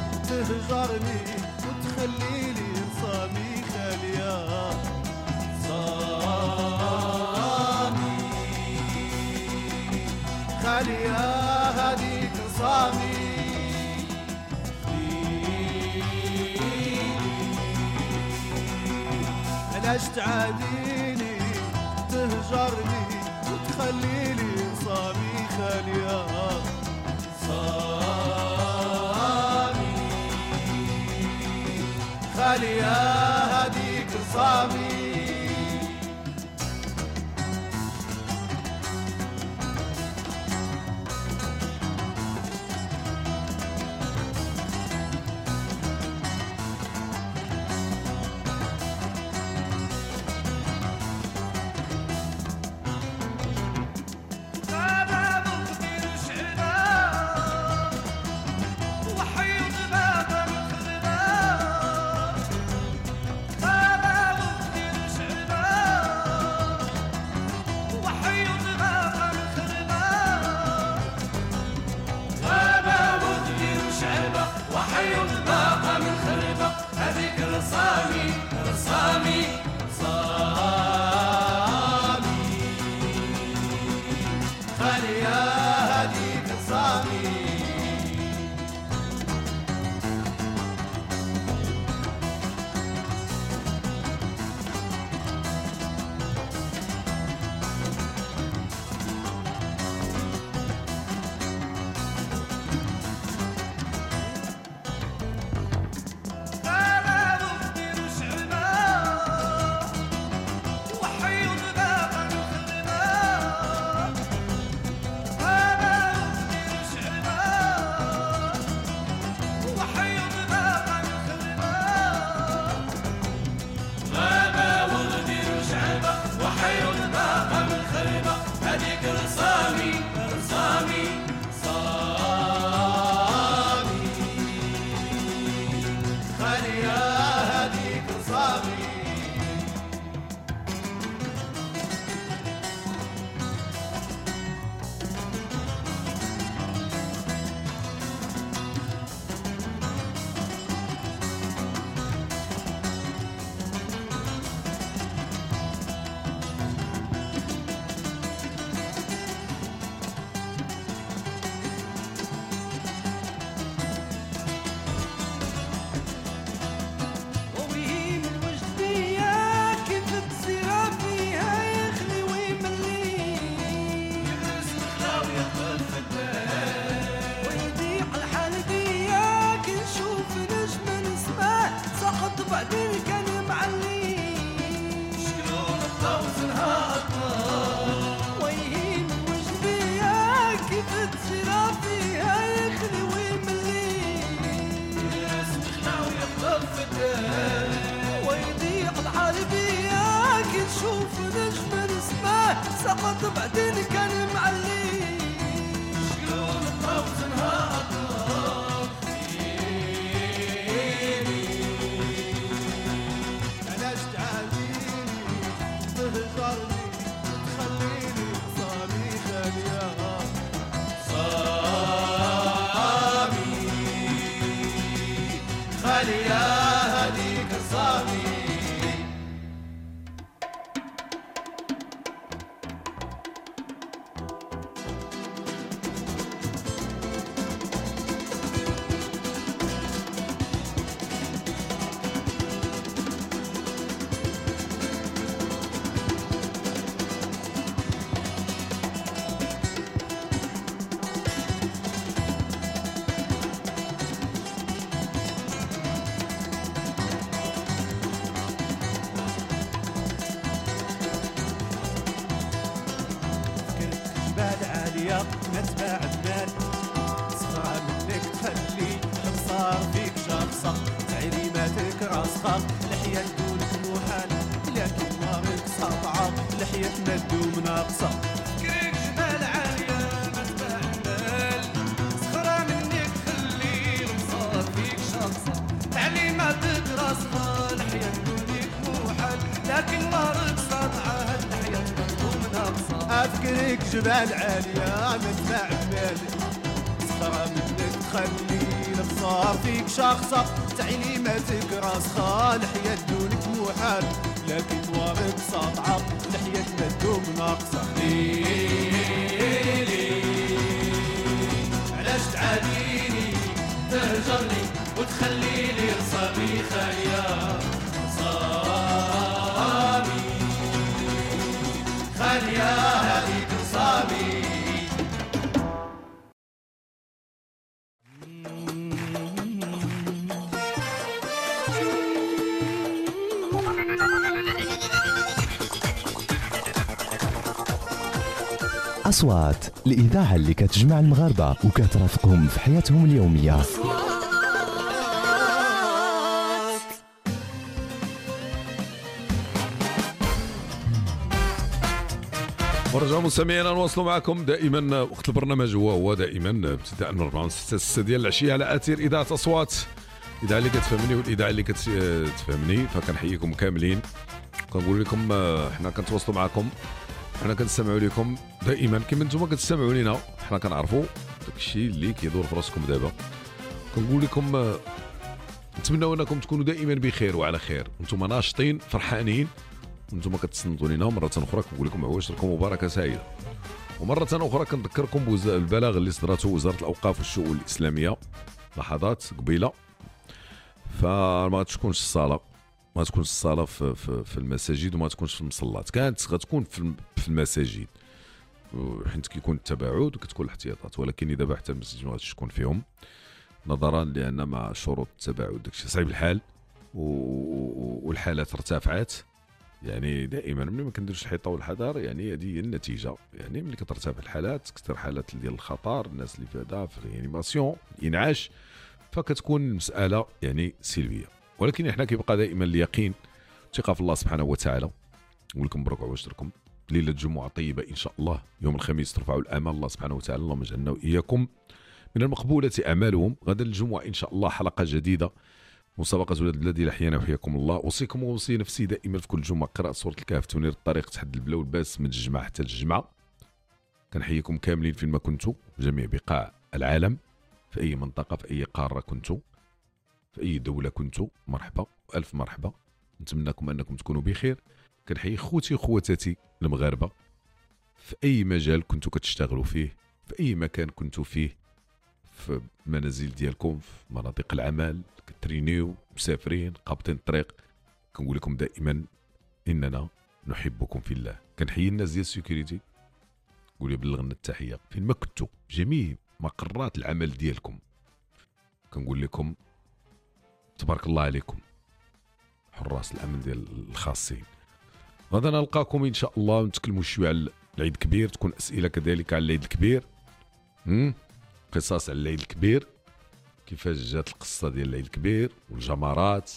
تهجرني وتخليلي نصامي خالية صار خالية هذيك صامي علاش تعاديني تهجرني وتخليلي صامي خالية صامي خالية هذيك صامي رصامي رصامي صامي خالية هذيك صامي سقط بعدين كان معلي شلون الطوز نهار علاش تعاديني تهجرني تخليني صامي خالية صامي خالية هذيك صامي نتباع المال صغرى منك تخلي البصار فيك شخصة تعليماتك راسخة لحية دونك محال لكن مارك ساطعة لحية مدوم ناقصة فكرك جمال عالية نتباع المال صغرى منك تخلي البصار فيك شخصة تعليماتك راسخة لحية دونك محال لكن مارك ساطعة لحية مدوم ناقصة أفكرك جبال عالية مدفع المال صغرى منك تخلي البصار فيك شخصة تعليماتك راسخة لحية دونك محال لكن وارد ساطعة لحية مدوم ناقصة أصوات، الإذاعة اللي كتجمع المغاربة وكترافقهم في حياتهم اليومية. ورجعوا مستمعينا نواصلوا معكم دائما. وقت البرنامج هو دائما ابتداء من 4 6 ديال العشيه على اثير اذاعه اصوات، الاذاعه اللي كتفهمني والاذاعه اللي كتفهمني. فكنحييكم كاملين، كنقول لكم حنا كنتواصلوا معكم، حنا كنستمعوا لكم دائما كما نتوما كتستمعوا لينا. حنا كنعرفوا داكشي اللي كيدور في راسكم دابا. كنقول لكم نتمنوا انكم تكونوا دائما بخير وعلى خير، وانتم ناشطين فرحانين، وانتم كتصنتوا لينا. مره اخرى كنقول لكم عواش لكم مباركه سعيده. ومره اخرى كنذكركم بالبلاغ اللي صدرته وزاره الاوقاف والشؤون الاسلاميه لحظات قبيله. فما تكونش الصلاه، ما تكونش الصلاه في المساجد، وما تكونش في المصلات. كانت غتكون في المساجد حيت كيكون التباعد وكتكون الاحتياطات، ولكن اذا حتى المساجد ما غاديش تكون فيهم نظرا لان مع شروط التباعد داكشي صعيب الحال والحالات ارتفعت. يعني دائما ملي ما كنديروش الحيطه والحذر يعني هذه هي النتيجه. يعني ملي كترتفع الحالات، كثر حالات ديال الخطر، الناس اللي فيها في الريانيماسيون الانعاش، فكتكون المساله يعني سلبيه. ولكن احنا كيبقى دائما اليقين، الثقه في الله سبحانه وتعالى. نقول لكم مبروك عواشركم، ليله الجمعه طيبه ان شاء الله. يوم الخميس ترفعوا الامال الله سبحانه وتعالى، اللهم اجعلنا واياكم من المقبوله اعمالهم. غدا الجمعه ان شاء الله حلقه جديده، مسابقة ولاد البلاد إلى أحيانا وحياكم الله. أوصيكم وأوصي نفسي دائما في كل جمعة قراءة سورة الكهف، تنير الطريق، تحد البلا والباس من الجمعة حتى الجمعة. كنحييكم كاملين فين ما كنتوا، في جميع بقاع العالم، في أي منطقة، في أي قارة كنتوا، في أي دولة كنتوا، مرحبا ألف مرحبا. نتمنىكم أنكم تكونوا بخير. كنحيي خوتي وخواتاتي المغاربة في أي مجال كنتوا كتشتغلوا فيه، في أي مكان كنتوا فيه، في منازل ديالكم، في مناطق العمل، كترينيو، مسافرين، قابطين الطريق. كنقول لكم دائما اننا نحبكم في الله. كنحيي الناس ديال السيكوريتي، نقول بلغنا التحيه فين ما كنتوا، جميع مقرات العمل ديالكم. كنقول لكم تبارك الله عليكم، حراس الامن ديال الخاصين. غدا نلقاكم ان شاء الله ونتكلموا شويه على العيد الكبير، تكون اسئله كذلك على العيد الكبير، قصص على العيد الكبير، كيفاش جات القصه ديال العيد الكبير والجمرات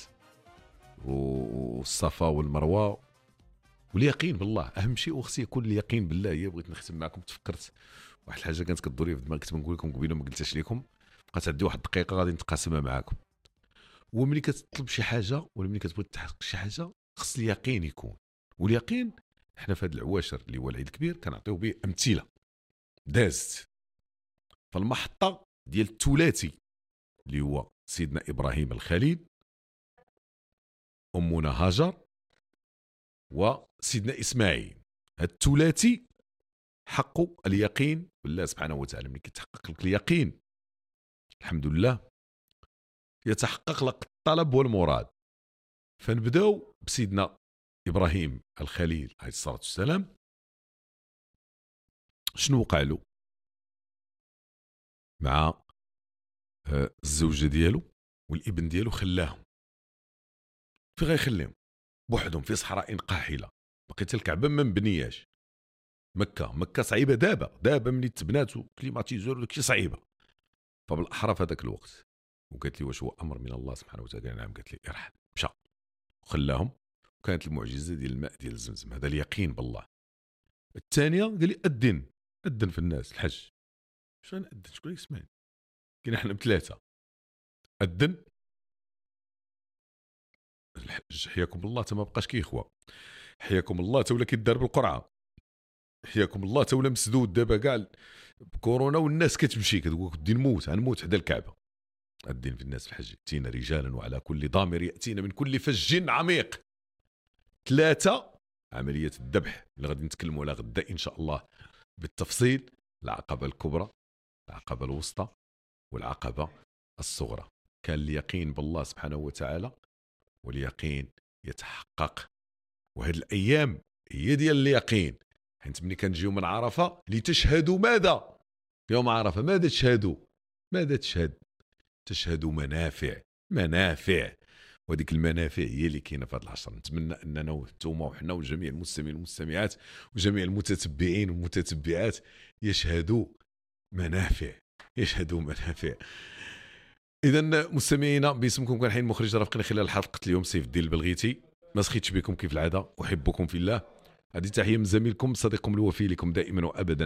والصفا والمروه واليقين بالله. اهم شيء وخصي يكون اليقين بالله. هي بغيت نختم معكم، تفكرت واحد الحاجه كانت كدوري في دماغي، كنت نقول لكم قبيله ما قلتهاش لكم، بقات عندي واحد الدقيقه غادي نتقاسمها معكم. هو ملي كتطلب شي حاجه ولا ملي كتبغي تحقق شي حاجه خص اليقين يكون. واليقين احنا في هذا العواشر اللي هو العيد الكبير كنعطيو به امثله دازت. فالمحطه ديال الثلاثي اللي هو سيدنا إبراهيم الخليل، أمنا هاجر، وسيدنا إسماعيل. هاد الثلاثي حقوا اليقين بالله سبحانه وتعالى. ملي كيتحقق لك اليقين الحمد لله يتحقق لك الطلب والمراد. فنبداو بسيدنا إبراهيم الخليل عليه الصلاة والسلام. شنو وقع له مع الزوجه ديالو والابن ديالو؟ خلاهم في غيخليهم بوحدهم في صحراء قاحله، بقيت الكعبه ما مبنياش. مكه صعيبه دابا ملي تبنات وكليماتيزور وداكشي صعيبه. فبالاحرى في هذاك الوقت وقالت لي واش هو امر من الله سبحانه وتعالى؟ نعم. قالت لي ارحل، مشى وخلاهم. وكانت المعجزه ديال الماء ديال زمزم، هذا اليقين بالله. الثانيه قال لي اذن في الناس الحج. واش غنأذن؟ شكون يسمعني؟ كاين احنا بثلاثه. اذن الحج، حياكم الله، تا ما بقاش كيخوى. حياكم الله، تا ولا كيدار بالقرعه. حياكم الله، تا ولا مسدود دابا كاع بكورونا والناس كتمشي كتقول بدي نموت، غنموت حدا الكعبه. اذن في الناس في الحج ياتينا رجالا وعلى كل ضامر ياتينا من كل فج عميق. ثلاثه عمليه الذبح اللي غادي نتكلموا على غدا ان شاء الله بالتفصيل. العقبه الكبرى، العقبه الوسطى، والعقبة الصغرى. كان اليقين بالله سبحانه وتعالى، واليقين يتحقق. وهذه الأيام هي ديال اليقين. حيت ملي كنجيو من عرفة لتشهدوا ماذا؟ يوم عرفة ماذا تشهدوا؟ ماذا تشهد؟ تشهدوا منافع. وهذيك المنافع هي اللي كاينه في هذا العصر. نتمنى اننا وانتم وحنا وجميع المستمعين والمستمعات وجميع المتتبعين والمتتبعات يشهدوا منافع. اذا مستمعينا باسمكم كان حين مخرج رافقنا خلال حلقه اليوم سيف الدين البلغيتي. ما سخيتش بكم كيف العاده، احبكم في الله. هذه تحيه من زميلكم صديقكم الوفي لكم دائما وابدا